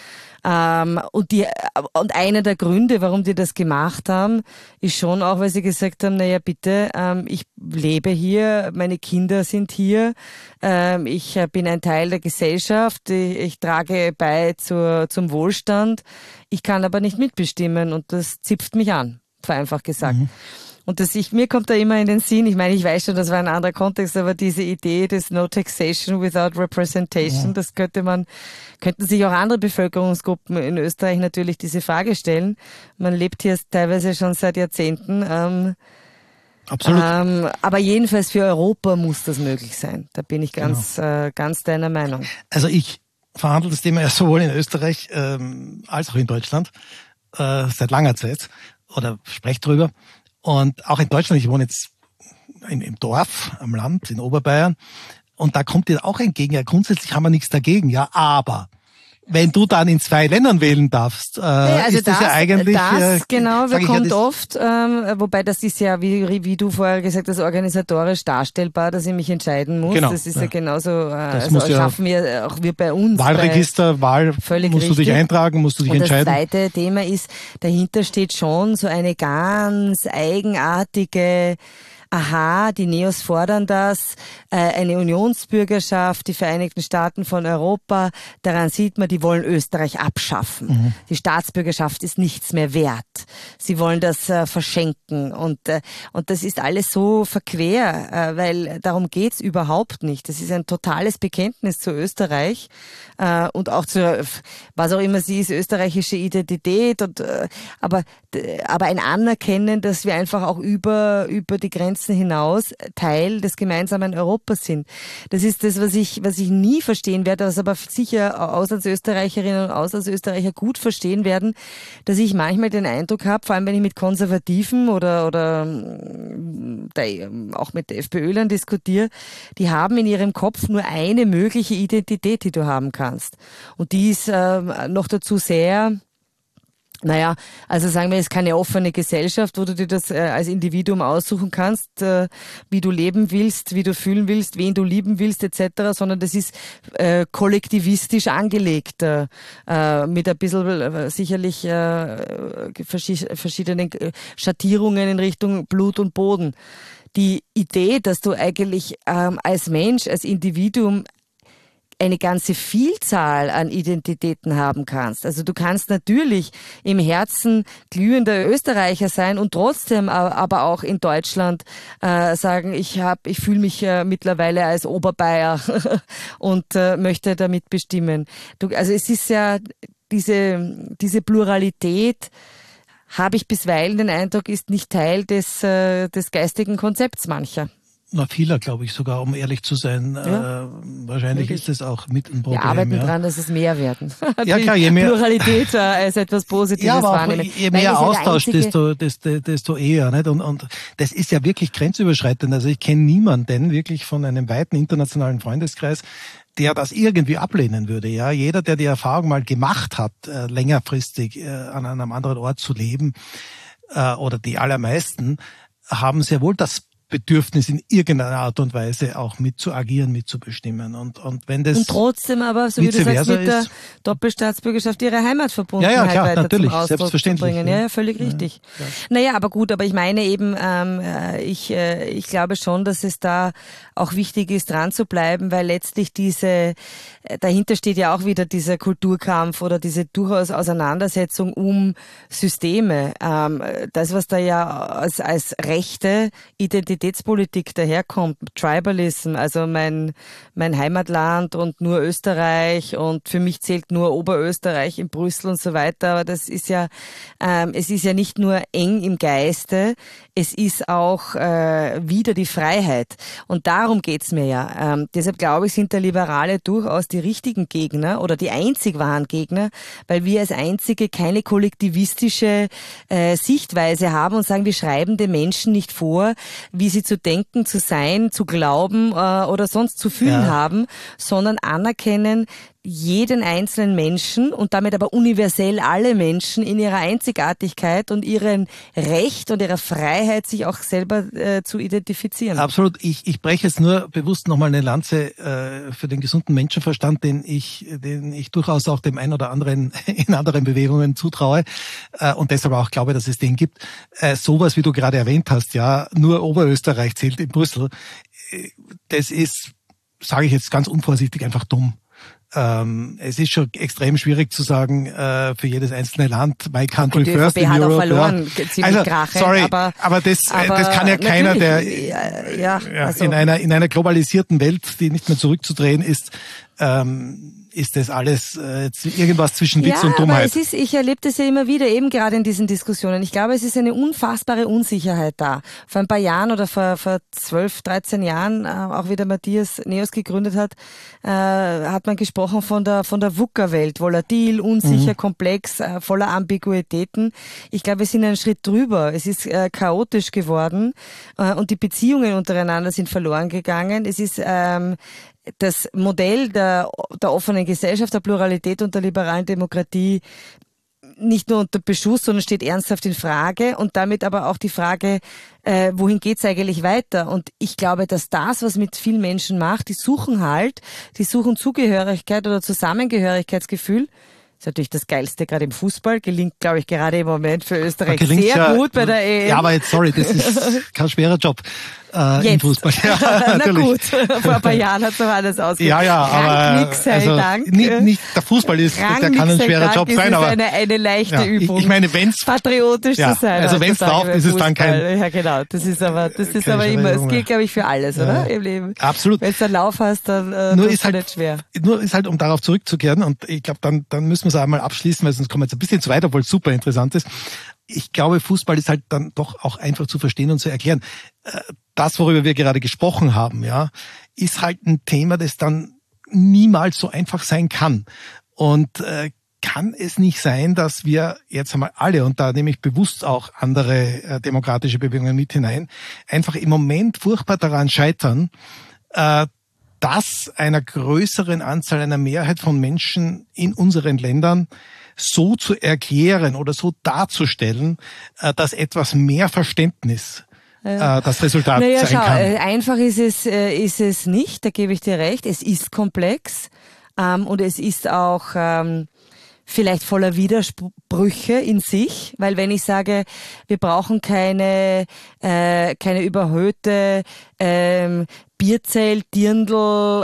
Ähm, und die, und einer der Gründe, warum die das gemacht haben, ist schon auch, weil sie gesagt haben, naja, bitte, ähm, ich lebe hier, meine Kinder sind hier, ähm, ich bin ein Teil der Gesellschaft, ich, ich trage bei zur, zum Wohlstand, ich kann aber nicht mitbestimmen und das zipft mich an, vereinfacht gesagt. Mhm. Und das ich, mir kommt da immer in den Sinn, ich meine, ich weiß schon, das war ein anderer Kontext, aber diese Idee des No Taxation without Representation, ja. das könnte man, könnten sich auch andere Bevölkerungsgruppen in Österreich natürlich diese Frage stellen. Man lebt hier teilweise schon seit Jahrzehnten. Ähm, Absolut. Ähm, aber jedenfalls für Europa muss das möglich sein. Da bin ich ganz, genau. äh, ganz deiner Meinung. Also ich verhandle das Thema ja sowohl in Österreich ähm, als auch in Deutschland äh, seit langer Zeit oder spreche drüber. Und auch in Deutschland, ich wohne jetzt im, im Dorf, am Land, in Oberbayern. Und da kommt dir auch entgegen, ja grundsätzlich haben wir nichts dagegen, ja, aber wenn du dann in zwei Ländern wählen darfst, äh, ja, also ist das, das ja eigentlich... Das, äh, genau, sag ich kommt ja, oft, ähm, wobei das ist ja, wie, wie du vorher gesagt hast, organisatorisch darstellbar, dass ich mich entscheiden muss. Genau, das ist ja. ja genauso, äh, das also muss ja schaffen wir auch wir bei uns. Wahlregister, bei, Wahl, völlig musst du dich richtig. eintragen, musst du dich Und entscheiden. Das zweite Thema ist, dahinter steht schon so eine ganz eigenartige, aha, die Neos fordern das, äh, eine Unionsbürgerschaft, die Vereinigten Staaten von Europa, daran sieht man, die wollen Österreich abschaffen. Mhm. Die Staatsbürgerschaft ist nichts mehr wert. Sie wollen das äh, verschenken und äh, und das ist alles so verquer, äh, weil darum geht's überhaupt nicht. Das ist ein totales Bekenntnis zu Österreich äh, und auch zu, was auch immer sie ist, österreichische Identität und äh, aber aber ein Anerkennen, dass wir einfach auch über über die Grenzen hinaus Teil des gemeinsamen Europas sind. Das ist das, was ich, was ich nie verstehen werde, was aber sicher Auslandsösterreicherinnen und Auslandsösterreicher gut verstehen werden, dass ich manchmal den Eindruck habe, vor allem wenn ich mit Konservativen oder, oder der, auch mit FPÖlern diskutiere, die haben in ihrem Kopf nur eine mögliche Identität, die du haben kannst. Und die ist äh, noch dazu sehr... Naja, also sagen wir, es ist keine offene Gesellschaft, wo du dir das äh, als Individuum aussuchen kannst, äh, wie du leben willst, wie du fühlen willst, wen du lieben willst et cetera, sondern das ist äh, kollektivistisch angelegt, äh, mit ein bisschen äh, sicherlich äh, verschi- verschiedenen Schattierungen in Richtung Blut und Boden. Die Idee, dass du eigentlich ähm, als Mensch, als Individuum eine ganze Vielzahl an Identitäten haben kannst. Also du kannst natürlich im Herzen glühender Österreicher sein und trotzdem aber auch in Deutschland äh, sagen, ich hab, ich fühle mich äh, mittlerweile als Oberbayer und äh, möchte damit bestimmen. Du, also es ist ja diese diese Pluralität, habe ich bisweilen den Eindruck, ist nicht Teil des äh, des geistigen Konzepts mancher. Na, vieler, glaube ich sogar, um ehrlich zu sein. Ja. Äh, wahrscheinlich Wirklich? Ist das auch mit ein Problem. Wir arbeiten ja. dran, dass es mehr werden. Ja, klar, je mehr Pluralität äh, als etwas Positives ja, aber wahrnehmen. Auch, je mehr Austausch, desto, desto, desto eher. Nicht? Und, und das ist ja wirklich grenzüberschreitend. Also ich kenne niemanden wirklich von einem weiten internationalen Freundeskreis, der das irgendwie ablehnen würde. Ja, jeder, der die Erfahrung mal gemacht hat, äh, längerfristig äh, an einem anderen Ort zu leben, äh, oder die allermeisten, haben sehr wohl das Bedürfnis in irgendeiner Art und Weise auch mit zu agieren, mitzubestimmen. Und, und wenn das und trotzdem aber, so wie du sagst, mit der Doppelstaatsbürgerschaft ihre Heimatverbundenheit ja, ja, klar, weiter natürlich, zum Ausdruck zu bringen. Ja, ja, völlig ja, richtig. Ja. Naja, aber gut, aber ich meine eben, ähm, ich, äh, ich glaube schon, dass es da auch wichtig ist, dran zu bleiben, weil letztlich diese, dahinter steht ja auch wieder dieser Kulturkampf oder diese durchaus Auseinandersetzung um Systeme. Ähm, das, was da ja als, als rechte Identität Identitätspolitik daherkommt, Tribalism, also mein mein Heimatland und nur Österreich und für mich zählt nur Oberösterreich in Brüssel und so weiter, aber das ist ja ähm, es ist ja nicht nur eng im Geiste, es ist auch äh, wieder die Freiheit und darum geht's mir ja. Ähm, deshalb glaube ich, sind der Liberale durchaus die richtigen Gegner oder die einzig wahren Gegner, weil wir als einzige keine kollektivistische äh, Sichtweise haben und sagen, wir schreiben den Menschen nicht vor, wie sie zu denken, zu sein, zu glauben äh, oder sonst zu fühlen ja. haben, sondern anerkennen jeden einzelnen Menschen und damit aber universell alle Menschen in ihrer Einzigartigkeit und ihren Recht und ihrer Freiheit, sich auch selber äh, zu identifizieren. Absolut. Ich, ich breche jetzt nur bewusst nochmal eine Lanze äh, für den gesunden Menschenverstand, den ich, den ich durchaus auch dem einen oder anderen in anderen Bewegungen zutraue äh, und deshalb auch glaube, dass es den gibt. Äh, sowas, wie du gerade erwähnt hast, ja, nur Oberösterreich zählt in Brüssel. Das ist, sage ich jetzt ganz unvorsichtig, einfach dumm. Ähm, es ist schon extrem schwierig zu sagen, äh, für jedes einzelne Land, my country die first in in Europe. Europe. Verloren, Ja. ziemlich also, krachend, sorry, aber, aber, das, aber das kann ja keiner, der ja, ja, also. in einer in einer globalisierten Welt, die nicht mehr zurückzudrehen ist, ähm, ist das alles äh, irgendwas zwischen Witz ja, und Dummheit. Aber es ist, ich erlebe das ja immer wieder, eben gerade in diesen Diskussionen. Ich glaube, es ist eine unfassbare Unsicherheit da. Vor ein paar Jahren oder vor vor zwölf, dreizehn Jahren, äh, auch wie der Matthias Neos gegründet hat, äh, hat man gesprochen von der von der VUCA-Welt. Volatil, unsicher, mhm. komplex, äh, voller Ambiguitäten. Ich glaube, wir sind einen Schritt drüber. Es ist äh, chaotisch geworden äh, und die Beziehungen untereinander sind verloren gegangen. Es ist ähm, das Modell der, der offenen Gesellschaft, der Pluralität und der liberalen Demokratie nicht nur unter Beschuss, sondern steht ernsthaft in Frage und damit aber auch die Frage, äh, wohin geht's eigentlich weiter? Und ich glaube, dass das, was mit vielen Menschen macht, die suchen halt, die suchen Zugehörigkeit oder Zusammengehörigkeitsgefühl. Das ist natürlich das Geilste gerade im Fußball, gelingt, glaube ich, gerade im Moment für Österreich sehr ja, gut bei der E M. Ja, aber jetzt, sorry, das ist kein schwerer Job äh, im Fußball. Ja, Na natürlich. gut, vor ein paar Jahren hat es noch alles ausgesehen. Ja, ja, aber nix, sei also, Dank. Nicht, nicht, der Fußball ist, Rang der kann ein nix, schwerer Dank, Job ist sein, es aber eine, eine leichte ja, Übung. Ich, ich meine, wenn's patriotisch ja, zu sein. also wenn's heutzutage läuft, beim ist es dann Fußball. kein. Ja, genau. Das ist aber, das ist Keine aber immer, es Übung geht, mehr. glaube ich, für alles, oder? Ja. Im Leben. Absolut. Wenn du einen Lauf hast, dann äh, Nur tust ist du halt nicht schwer. Nur ist halt, um darauf zurückzukehren, und ich glaube, dann, dann müssen wir es einmal abschließen, weil sonst kommen wir jetzt ein bisschen zu weit, obwohl es super interessant ist. Ich glaube, Fußball ist halt dann doch auch einfach zu verstehen und zu erklären. Das, worüber wir gerade gesprochen haben, ja, ist halt ein Thema, das dann niemals so einfach sein kann. Und äh, kann es nicht sein, dass wir jetzt einmal alle, und da nehme ich bewusst auch andere äh, demokratische Bewegungen mit hinein, einfach im Moment furchtbar daran scheitern, äh, dass einer größeren Anzahl, einer Mehrheit von Menschen in unseren Ländern so zu erklären oder so darzustellen, dass etwas mehr Verständnis ja. das Resultat naja, sein schau, kann. Einfach ist es, ist es nicht, da gebe ich dir recht. Es ist komplex ähm, und es ist auch ähm, vielleicht voller Widersprüche in sich, weil wenn ich sage, wir brauchen keine, äh, keine überhöhte ähm, Bierzelt, Dirndl,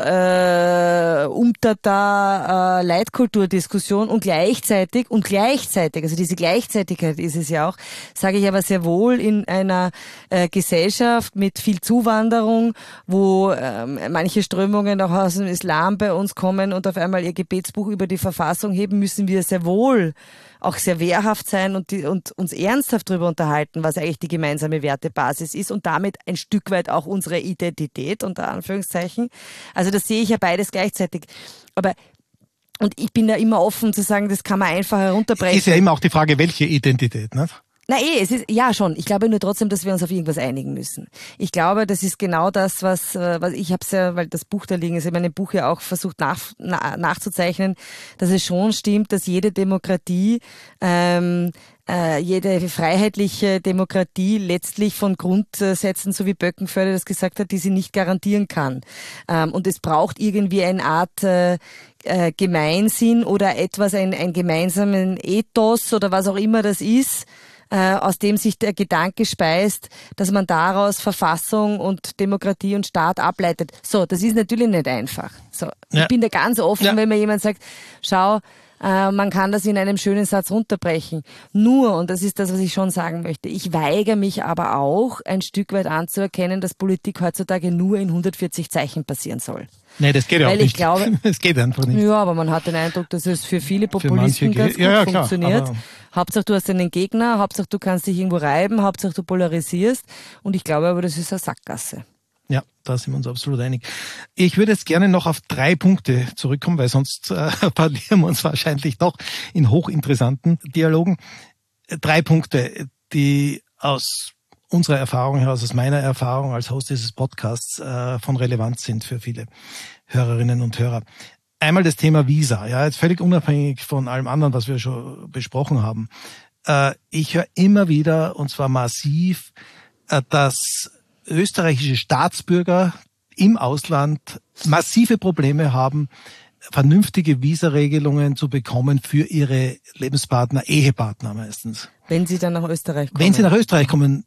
äh, Umtata, äh, Leitkulturdiskussion und gleichzeitig, und gleichzeitig, also diese Gleichzeitigkeit ist es ja auch, sage ich aber sehr wohl in einer äh, Gesellschaft mit viel Zuwanderung, wo ähm, manche Strömungen auch aus dem Islam bei uns kommen und auf einmal ihr Gebetsbuch über die Verfassung heben, müssen wir sehr wohl auch sehr wehrhaft sein und, die, und uns ernsthaft darüber unterhalten, was eigentlich die gemeinsame Wertebasis ist und damit ein Stück weit auch unsere Identität, unter Anführungszeichen. Also das sehe ich ja beides gleichzeitig. Aber und ich bin da immer offen zu sagen, das kann man einfach herunterbrechen. Ist ja immer auch die Frage, welche Identität, ne? Na eh, es ist, ja schon. Ich glaube nur trotzdem, dass wir uns auf irgendwas einigen müssen. Ich glaube, das ist genau das, was, was ich habe es ja, weil das Buch da liegen ist, ich habe in dem Buch ja auch versucht nach, na, nachzuzeichnen, dass es schon stimmt, dass jede Demokratie, ähm, äh, jede freiheitliche Demokratie letztlich von Grundsätzen, so wie Böckenförde das gesagt hat, die sie nicht garantieren kann. Ähm, und es braucht irgendwie eine Art äh, äh, Gemeinsinn oder etwas, ein, ein gemeinsamen Ethos oder was auch immer das ist, Äh, aus dem sich der Gedanke speist, dass man daraus Verfassung und Demokratie und Staat ableitet. So, das ist natürlich nicht einfach. So, ja. Ich bin da ganz offen, ja. Wenn mir jemand sagt, schau, äh, man kann das in einem schönen Satz runterbrechen. Nur, und das ist das, was ich schon sagen möchte, ich weigere mich aber auch, ein Stück weit anzuerkennen, dass Politik heutzutage nur in hundertvierzig Zeichen passieren soll. Nee, das geht ja auch Weil nicht. Ich glaube, das geht einfach nicht. Ja, aber man hat den Eindruck, dass es für viele Populisten für ganz gut ja, ja, funktioniert. Klar, Hauptsache du hast einen Gegner, Hauptsache du kannst dich irgendwo reiben, Hauptsache du polarisierst. Und ich glaube aber, das ist eine Sackgasse. Ja, da sind wir uns absolut einig. Ich würde jetzt gerne noch auf drei Punkte zurückkommen, weil sonst äh, verlieren wir uns wahrscheinlich doch in hochinteressanten Dialogen. Drei Punkte, die aus unserer Erfahrung heraus, aus meiner Erfahrung als Host dieses Podcasts äh, von Relevanz sind für viele Hörerinnen und Hörer. Einmal das Thema Visa, ja, jetzt völlig unabhängig von allem anderen, was wir schon besprochen haben. Äh, ich höre immer wieder, und zwar massiv, äh, dass österreichische Staatsbürger im Ausland massive Probleme haben, vernünftige Visaregelungen zu bekommen für ihre Lebenspartner, Ehepartner meistens. Wenn sie dann nach Österreich kommen. Wenn sie nach Österreich kommen,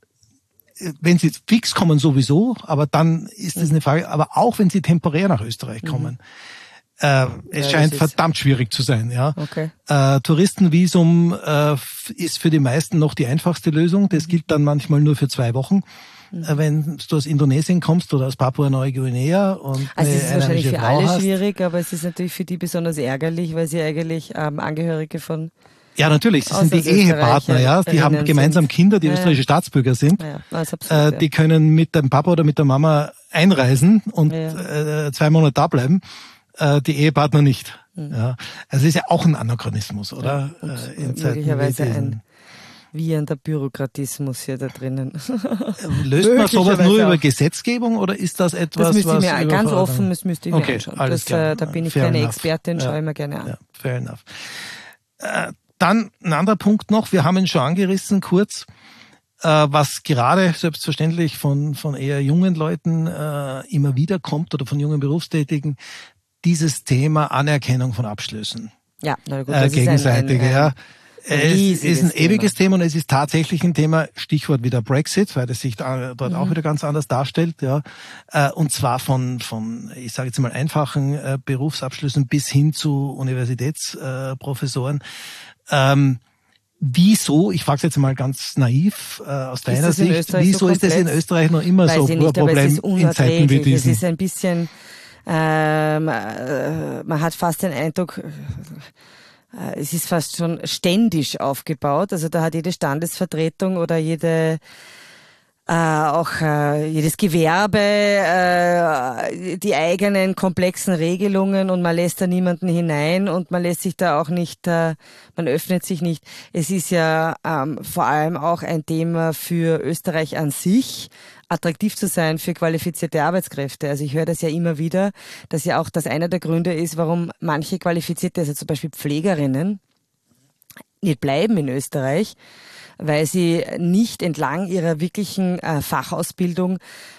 wenn sie fix kommen sowieso, aber dann ist das eine Frage, aber auch wenn sie temporär nach Österreich kommen. Mhm. Äh, es ja, scheint verdammt schwierig zu sein, ja. Okay. Äh, Touristenvisum äh, ist für die meisten noch die einfachste Lösung. Das gilt dann manchmal nur für zwei Wochen. Mhm. Äh, wenn du aus Indonesien kommst oder aus Papua-Neuguinea und also es ist wahrscheinlich für alle hast. schwierig, aber es ist natürlich für die besonders ärgerlich, weil sie eigentlich ähm, Angehörige von Ja, natürlich. Sie sind die Ehepartner, ja. Die haben gemeinsam sind. Kinder, die ja, österreichische Staatsbürger sind. Ja, absurd, äh, die ja. können mit dem Papa oder mit der Mama einreisen und ja. äh, zwei Monate da bleiben. Äh, die Ehepartner nicht. Mhm. Ja. Also das ist ja auch ein Anachronismus, oder? Ja, und äh, in möglicherweise ein, wiehernder Bürokratismus hier da drinnen. Löst man sowas nur über Gesetzgebung oder ist das etwas, das müsste was... Ich mir, ganz offen, das müsste ich mir okay, anschauen. Alles das, klar. Äh, da bin ich fair keine enough. Expertin, ja. schaue ich mir gerne an. Ja, fair enough. Äh, dann ein anderer Punkt noch, wir haben ihn schon angerissen kurz, äh, was gerade selbstverständlich von, von eher jungen Leuten äh, immer wieder kommt oder von jungen Berufstätigen, dieses Thema Anerkennung von Abschlüssen. Ja, na gut, äh, das gegenseitige, ist ein, ein, ja. Es ist ein ewiges Thema. Thema und es ist tatsächlich ein Thema, Stichwort wieder Brexit, weil es sich da, dort mhm. auch wieder ganz anders darstellt, ja. Und zwar von, von, ich sage jetzt mal, einfachen äh, Berufsabschlüssen bis hin zu Universitätsprofessoren. Äh, ähm, wieso, ich frage es jetzt mal ganz naiv äh, aus deiner Sicht, wieso so ist das in Österreich noch immer so ein Problem in Zeiten wie diesen? Es ist ein bisschen, ähm, äh, man hat fast den Eindruck, es ist fast schon ständisch aufgebaut. Also da hat jede Standesvertretung oder jede äh, auch äh, jedes Gewerbe äh, die eigenen komplexen Regelungen und man lässt da niemanden hinein und man lässt sich da auch nicht, äh, man öffnet sich nicht. Es ist ja ähm, vor allem auch ein Thema für Österreich an sich, attraktiv zu sein für qualifizierte Arbeitskräfte. Also ich höre das ja immer wieder, dass ja auch das einer der Gründe ist, warum manche qualifizierte, also zum Beispiel Pflegerinnen, nicht bleiben in Österreich, weil sie nicht entlang ihrer wirklichen äh, Fachausbildung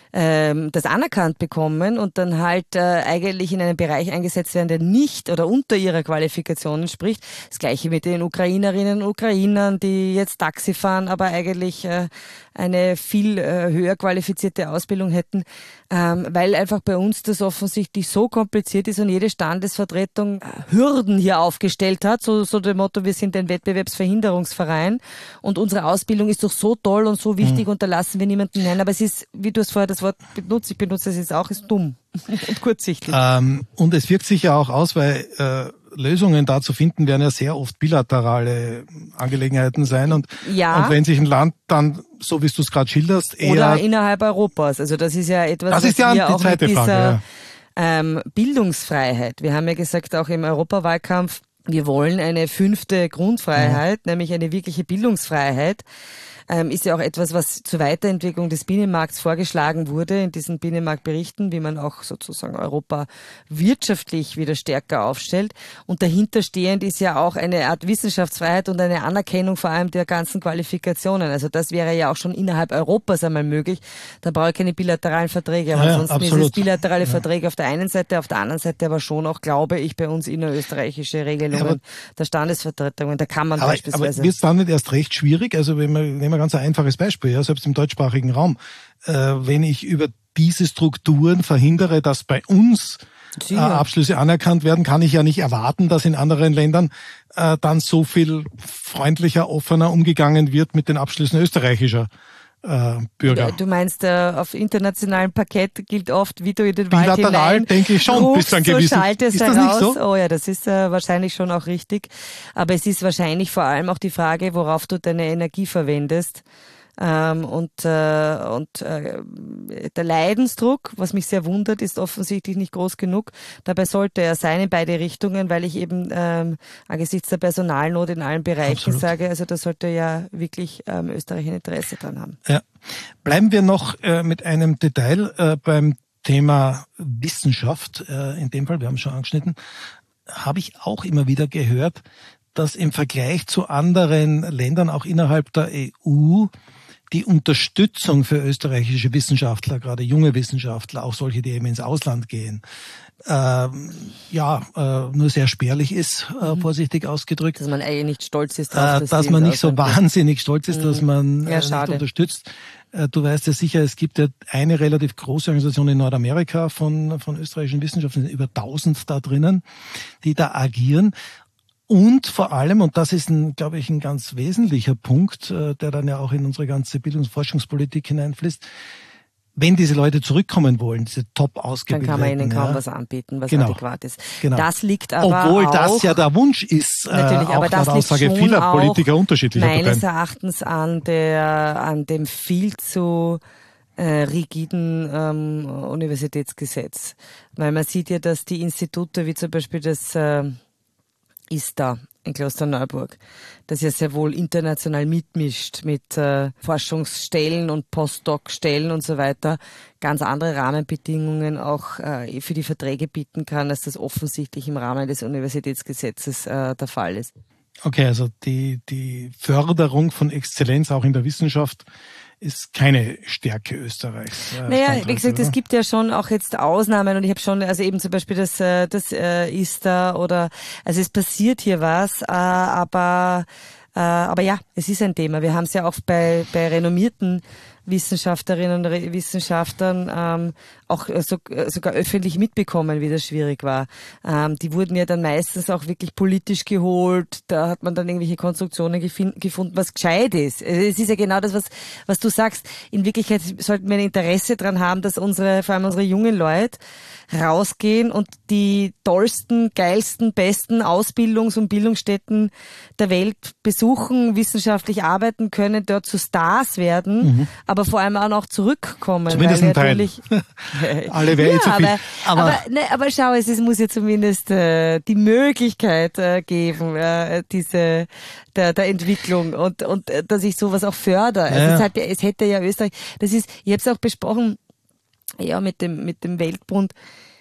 ähm, das anerkannt bekommen und dann halt äh, eigentlich in einem Bereich eingesetzt werden, der nicht oder unter ihrer Qualifikation entspricht. Das Gleiche mit den Ukrainerinnen und Ukrainern, die jetzt Taxi fahren, aber eigentlich äh, eine viel äh, höher qualifizierte Ausbildung hätten, ähm, weil einfach bei uns das offensichtlich so kompliziert ist und jede Standesvertretung äh, Hürden hier aufgestellt hat, so, so dem Motto, wir sind ein Wettbewerbsverhinderungsverein und unsere Ausbildung ist doch so toll und so wichtig mhm. und da lassen wir niemanden hinein. Aber es ist, wie du es vorher das Wort benutzt, ich benutze es jetzt auch, ist dumm und kurzsichtig. Ähm, und es wirkt sich ja auch aus, weil äh, Lösungen da zu finden werden ja sehr oft bilaterale Angelegenheiten sein und, ja. und wenn sich ein Land dann, so wie du es gerade schilderst, eher... Oder innerhalb Europas, also das ist ja etwas, das was ist ja wir die auch zweite mit dieser Frage, ja. ähm, Bildungsfreiheit, wir haben ja gesagt, auch im Europawahlkampf, wir wollen eine fünfte Grundfreiheit, ja. nämlich eine wirkliche Bildungsfreiheit. Ähm, ist ja auch etwas, was zur Weiterentwicklung des Binnenmarkts vorgeschlagen wurde in diesen Binnenmarktberichten, wie man auch sozusagen Europa wirtschaftlich wieder stärker aufstellt. Und dahinterstehend ist ja auch eine Art Wissenschaftsfreiheit und eine Anerkennung vor allem der ganzen Qualifikationen. Also das wäre ja auch schon innerhalb Europas einmal möglich. Da brauche ich keine bilateralen Verträge. Aber ja, ansonsten absolut. ist es bilaterale ja. Verträge auf der einen Seite, auf der anderen Seite aber schon auch, glaube ich, bei uns innerösterreichische Regelungen ja, der Standesvertretungen. Da kann man aber, beispielsweise... Aber wird es dann nicht erst recht schwierig? Also wenn man, nehmen wir ganz ein einfaches Beispiel, ja, selbst im deutschsprachigen Raum, äh, wenn ich über diese Strukturen verhindere, dass bei uns äh, Abschlüsse anerkannt werden, kann ich ja nicht erwarten, dass in anderen Ländern äh, dann so viel freundlicher, offener umgegangen wird mit den Abschlüssen österreichischer äh, Bürger. Du meinst, äh, auf internationalem Parkett gilt oft, wie du in den Wald hinein Bilateral denke ich schon, bis dann gewissen. So ist das nicht so? Oh ja, das ist äh, wahrscheinlich schon auch richtig. Aber es ist wahrscheinlich vor allem auch die Frage, worauf du deine Energie verwendest. Ähm, und äh, und äh, der Leidensdruck, was mich sehr wundert, ist offensichtlich nicht groß genug. Dabei sollte er sein in beide Richtungen, weil ich eben ähm, angesichts der Personalnot in allen Bereichen Absolut. sage, also da sollte ja wirklich ähm, Österreich ein Interesse dran haben. Ja. Bleiben wir noch äh, mit einem Detail äh, beim Thema Wissenschaft. Äh, in dem Fall, wir haben es schon angeschnitten, habe ich auch immer wieder gehört, dass im Vergleich zu anderen Ländern, auch innerhalb der E U, die Unterstützung für österreichische Wissenschaftler, gerade junge Wissenschaftler, auch solche, die eben ins Ausland gehen, ähm, ja, äh, nur sehr spärlich ist, äh, vorsichtig ausgedrückt. Dass man eigentlich nicht stolz ist drauf, dass, äh, dass man nicht so wahnsinnig stolz ist, mhm. dass man äh, ja, nicht unterstützt. Äh, du weißt ja sicher, es gibt ja eine relativ große Organisation in Nordamerika von, von österreichischen Wissenschaftlern, über tausend da drinnen, die da agieren. Und vor allem, und das ist, ein, glaube ich, ein ganz wesentlicher Punkt, der dann ja auch in unsere ganze Bildungs- und Forschungspolitik hineinfließt, wenn diese Leute zurückkommen wollen, diese top ausgebildeten, dann kann man ihnen kaum ja, was anbieten, was genau, adäquat ist. Genau. Das liegt aber Obwohl auch, das ja der Wunsch ist, natürlich, äh, auch aber das laut liegt Aussage schon vieler auch Politiker unterschiedlicher meines Parteien. Erachtens an der, an dem viel zu äh, rigiden ähm, Universitätsgesetz. Weil man sieht ja, dass die Institute wie zum Beispiel das äh, I S T A in Klosterneuburg, das ja sehr wohl international mitmischt mit äh, Forschungsstellen und Postdoc-Stellen und so weiter, ganz andere Rahmenbedingungen auch äh, für die Verträge bieten kann, als das offensichtlich im Rahmen des Universitätsgesetzes äh, der Fall ist. Okay, also die, die Förderung von Exzellenz auch in der Wissenschaft ist keine Stärke Österreichs. Äh, naja, wie gesagt, oder? Es gibt ja schon auch jetzt Ausnahmen und ich habe schon, also eben zum Beispiel das, das äh, ist da oder, also es passiert hier was, äh, aber, äh, aber ja, es ist ein Thema. Wir haben es ja auch bei, bei renommierten Wissenschaftlerinnen und Wissenschaftlern ähm, auch so, sogar öffentlich mitbekommen, wie das schwierig war. Ähm, die wurden ja dann meistens auch wirklich politisch geholt. Da hat man dann irgendwelche Konstruktionen gefin- gefunden, was gescheit ist. Es ist ja genau das, was, was du sagst. In Wirklichkeit sollten wir ein Interesse daran haben, dass unsere, vor allem unsere jungen Leute rausgehen und die tollsten, geilsten, besten Ausbildungs- und Bildungsstätten der Welt besuchen, wissenschaftlich arbeiten können, dort zu Stars werden, mhm. aber vor allem auch noch zurückkommen. Zumindest ein Teil. Alle wäre ja, eh zu viel. Aber, aber, aber, ne, aber schau, es, es muss ja zumindest äh, die Möglichkeit äh, geben, äh, diese der, der Entwicklung und, und äh, dass ich sowas auch fördere. Also ja. es, hat ja, es hätte ja Österreich, das ist, ich habe es auch besprochen, ja, mit dem, mit dem Weltbund,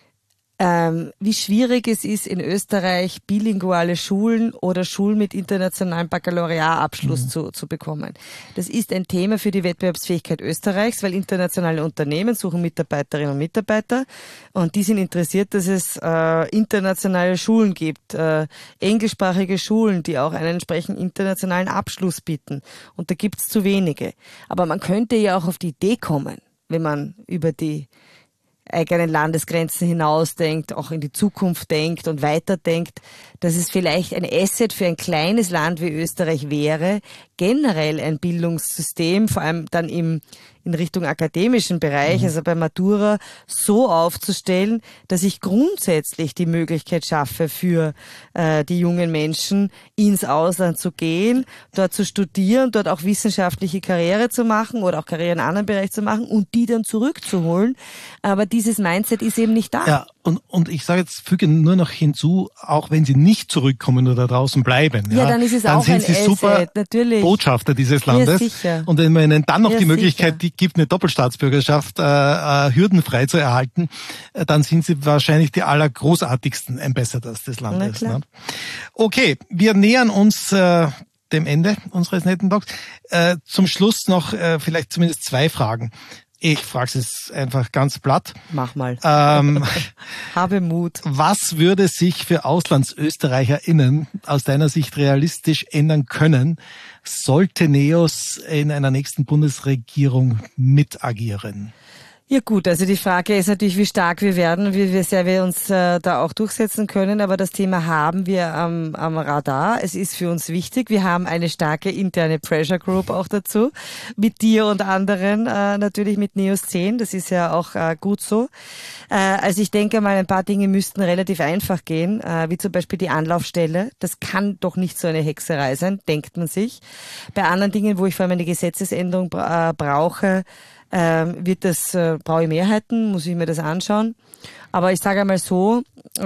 ähm, wie schwierig es ist, in Österreich bilinguale Schulen oder Schulen mit internationalem Baccalaureatabschluss mhm. zu, zu bekommen. Das ist ein Thema für die Wettbewerbsfähigkeit Österreichs, weil internationale Unternehmen suchen Mitarbeiterinnen und Mitarbeiter und die sind interessiert, dass es äh, internationale Schulen gibt, äh, englischsprachige Schulen, die auch einen entsprechenden internationalen Abschluss bieten. Und da gibt's zu wenige. Aber man könnte ja auch auf die Idee kommen, wenn man über die eigenen Landesgrenzen hinausdenkt, auch in die Zukunft denkt und weiterdenkt, dass es vielleicht ein Asset für ein kleines Land wie Österreich wäre, generell ein Bildungssystem, vor allem dann im in Richtung akademischen Bereich, mhm. also bei Matura, so aufzustellen, dass ich grundsätzlich die Möglichkeit schaffe für äh, die jungen Menschen, ins Ausland zu gehen, dort zu studieren, dort auch wissenschaftliche Karriere zu machen oder auch Karriere in einem anderen Bereich zu machen und die dann zurückzuholen. Aber dieses Mindset ist eben nicht da. Ja, und, und ich sage jetzt, füge nur noch hinzu, auch wenn sie nicht zurückkommen oder draußen bleiben, ja, ja, dann ist es dann auch sind ein sie Asset, super natürlich. Botschafter dieses Landes. Ja, sicher. Und wenn man ihnen dann noch ja, die Möglichkeit sicher. gibt, eine Doppelstaatsbürgerschaft äh, äh, hürdenfrei zu erhalten, äh, dann sind sie wahrscheinlich die allergroßartigsten Ambassadors des Landes. Ne? Okay, wir nähern uns äh, dem Ende unseres netten Talks. Äh, zum Schluss noch äh, vielleicht zumindest zwei Fragen. Ich frage es einfach ganz platt. Mach mal. Ähm, Habe Mut. Was würde sich für AuslandsösterreicherInnen aus deiner Sicht realistisch ändern können, sollte NEOS in einer nächsten Bundesregierung mitagieren? Ja gut, also die Frage ist natürlich, wie stark wir werden, wie, wie sehr wir uns äh, da auch durchsetzen können, aber das Thema haben wir am, am Radar. Es ist für uns wichtig. Wir haben eine starke interne Pressure Group auch dazu, mit dir und anderen, äh, natürlich mit NEOS zehn, das ist ja auch äh, gut so. Äh, also ich denke mal, ein paar Dinge müssten relativ einfach gehen, äh, wie zum Beispiel die Anlaufstelle. Das kann doch nicht so eine Hexerei sein, denkt man sich. Bei anderen Dingen, wo ich vor allem eine Gesetzesänderung bra- äh, brauche, Ähm, wird das, äh, brauche ich Mehrheiten, muss ich mir das anschauen. Aber ich sage einmal so, äh,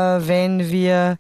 wenn wir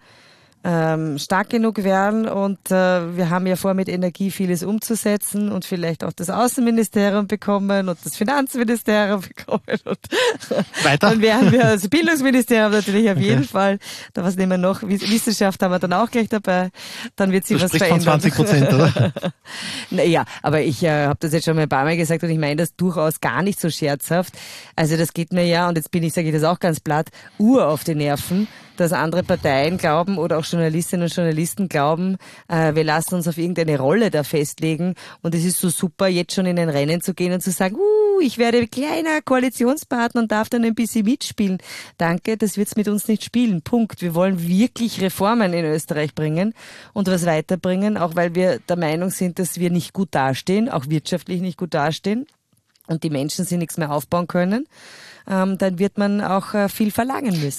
ähm, stark genug werden und äh, wir haben ja vor, mit Energie vieles umzusetzen und vielleicht auch das Außenministerium bekommen und das Finanzministerium bekommen und weiter. Dann wären wir, das Bildungsministerium natürlich auf jeden okay. Fall, da was nehmen wir noch, Wissenschaft haben wir dann auch gleich dabei, dann wird sich du was verändern. Von zwanzig Prozent, oder? Naja, aber ich äh, habe das jetzt schon mal ein paar Mal gesagt und ich meine das durchaus gar nicht so scherzhaft. Also das geht mir ja, und jetzt bin ich, sage ich das auch ganz platt, ur auf die Nerven, dass andere Parteien glauben oder auch Journalistinnen und Journalisten glauben, äh, wir lassen uns auf irgendeine Rolle da festlegen und es ist so super, jetzt schon in ein Rennen zu gehen und zu sagen, uh, ich werde kleiner Koalitionspartner und darf dann ein bisschen mitspielen. Danke, das wird's mit uns nicht spielen. Punkt. Wir wollen wirklich Reformen in Österreich bringen und was weiterbringen, auch weil wir der Meinung sind, dass wir nicht gut dastehen, auch wirtschaftlich nicht gut dastehen und die Menschen sich nichts mehr aufbauen können. Ähm, dann wird man auch äh, viel verlangen müssen.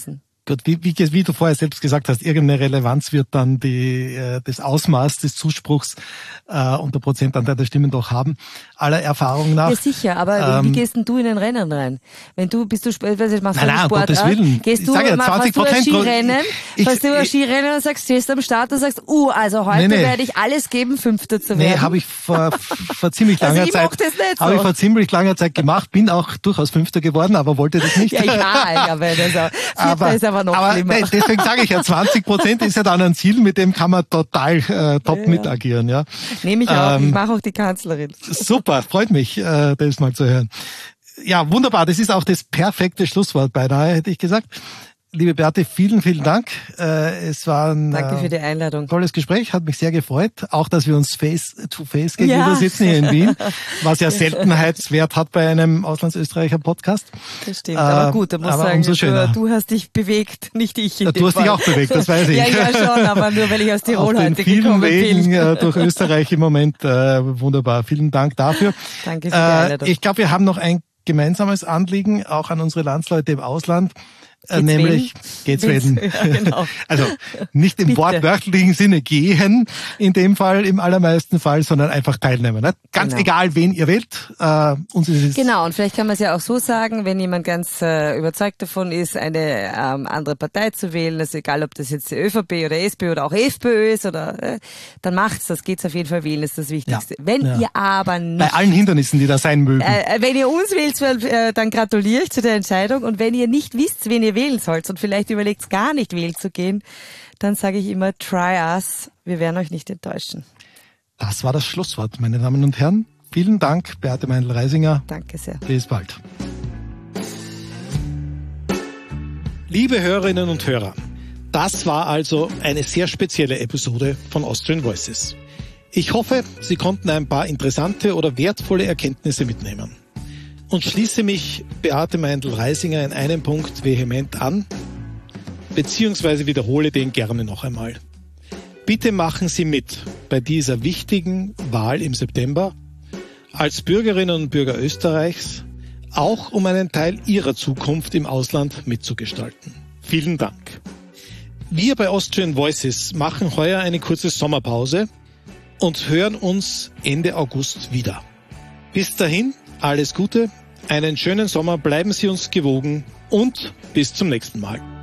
Gut, wie, wie, wie du vorher selbst gesagt hast, irgendeine Relevanz wird dann die, äh, das Ausmaß des Zuspruchs äh, und der Prozentanteil der Stimmen doch haben. Aller Erfahrung nach. Ja, sicher, aber ähm, wie gehst denn du in den Rennen rein? Wenn du, bist du, was machst du nein, nein, Sport? Gottes Willen. Gehst ich du, sage ja, zwanzig Prozent machst du ein Skirennen, ich, fährst du ein ich, Skirennen und sagst, stehst am Start und sagst, uh, also heute nee, nee. werde ich alles geben, Fünfter zu werden. Nee, habe ich vor, vor ziemlich langer also ich Zeit, das nicht so. habe ich vor ziemlich langer Zeit gemacht, bin auch durchaus Fünfter geworden, aber wollte das nicht. Ja, ja, aber das auch. aber, ist aber noch aber schlimmer. Nee, deswegen sage ich ja, zwanzig Prozent ist ja dann ein Ziel, mit dem kann man total äh, top ja. mit agieren. Ja. Nehme ich auch, ähm, ich mache auch die Kanzlerin. Super, freut mich, äh, das mal zu hören. Ja, wunderbar, das ist auch das perfekte Schlusswort beinahe, hätte ich gesagt. Liebe Beate, vielen, vielen Dank. Äh, es war ein Danke für die Einladung. Tolles Gespräch, hat mich sehr gefreut. Auch, dass wir uns face-to-face gegenüber ja. sitzen hier in Wien, was ja Seltenheitswert hat bei einem Auslandsösterreicher-Podcast. Das stimmt, aber gut, da muss ich sagen, du, du hast dich bewegt, nicht ich. In ja, dem du hast Fall. dich auch bewegt, das weiß ich. ja, ja schon, aber nur weil ich aus Tirol Auf den heute vielen gekommen Wegen, bin. Äh, durch Österreich im Moment, äh, wunderbar. Vielen Dank dafür. Danke für die Einladung. Äh, ich glaube, wir haben noch ein gemeinsames Anliegen, auch an unsere Landsleute im Ausland. Geht's nämlich geht's reden. Ja, genau. Also nicht im Bitte. wortwörtlichen Sinne gehen, in dem Fall, im allermeisten Fall, sondern einfach teilnehmen. Ne? Ganz genau. egal, wen ihr wählt. Äh, uns ist es genau, und vielleicht kann man es ja auch so sagen, wenn jemand ganz äh, überzeugt davon ist, eine ähm, andere Partei zu wählen, also egal, ob das jetzt die ÖVP oder SPÖ oder auch FPÖ ist, oder äh, dann macht's, das geht's auf jeden Fall wählen, ist das Wichtigste. Ja. Wenn ja. ihr aber nicht... Bei allen Hindernissen, die da sein mögen. Äh, wenn ihr uns wählt, äh, dann gratuliere ich zu der Entscheidung, und wenn ihr nicht wisst, wen ihr wählen sollt und vielleicht überlegt, gar nicht wählen zu gehen, dann sage ich immer, try us, wir werden euch nicht enttäuschen. Das war das Schlusswort, meine Damen und Herren. Vielen Dank, Beate Meindl-Reisinger. Danke sehr. Bis bald. Liebe Hörerinnen und Hörer, das war also eine sehr spezielle Episode von Austrian Voices. Ich hoffe, Sie konnten ein paar interessante oder wertvolle Erkenntnisse mitnehmen. Und schließe mich Beate Meindl-Reisinger in einem Punkt vehement an, beziehungsweise wiederhole den gerne noch einmal. Bitte machen Sie mit bei dieser wichtigen Wahl im September als Bürgerinnen und Bürger Österreichs, auch um einen Teil Ihrer Zukunft im Ausland mitzugestalten. Vielen Dank. Wir bei Austrian Voices machen heuer eine kurze Sommerpause und hören uns Ende August wieder. Bis dahin, alles Gute, einen schönen Sommer, bleiben Sie uns gewogen und bis zum nächsten Mal.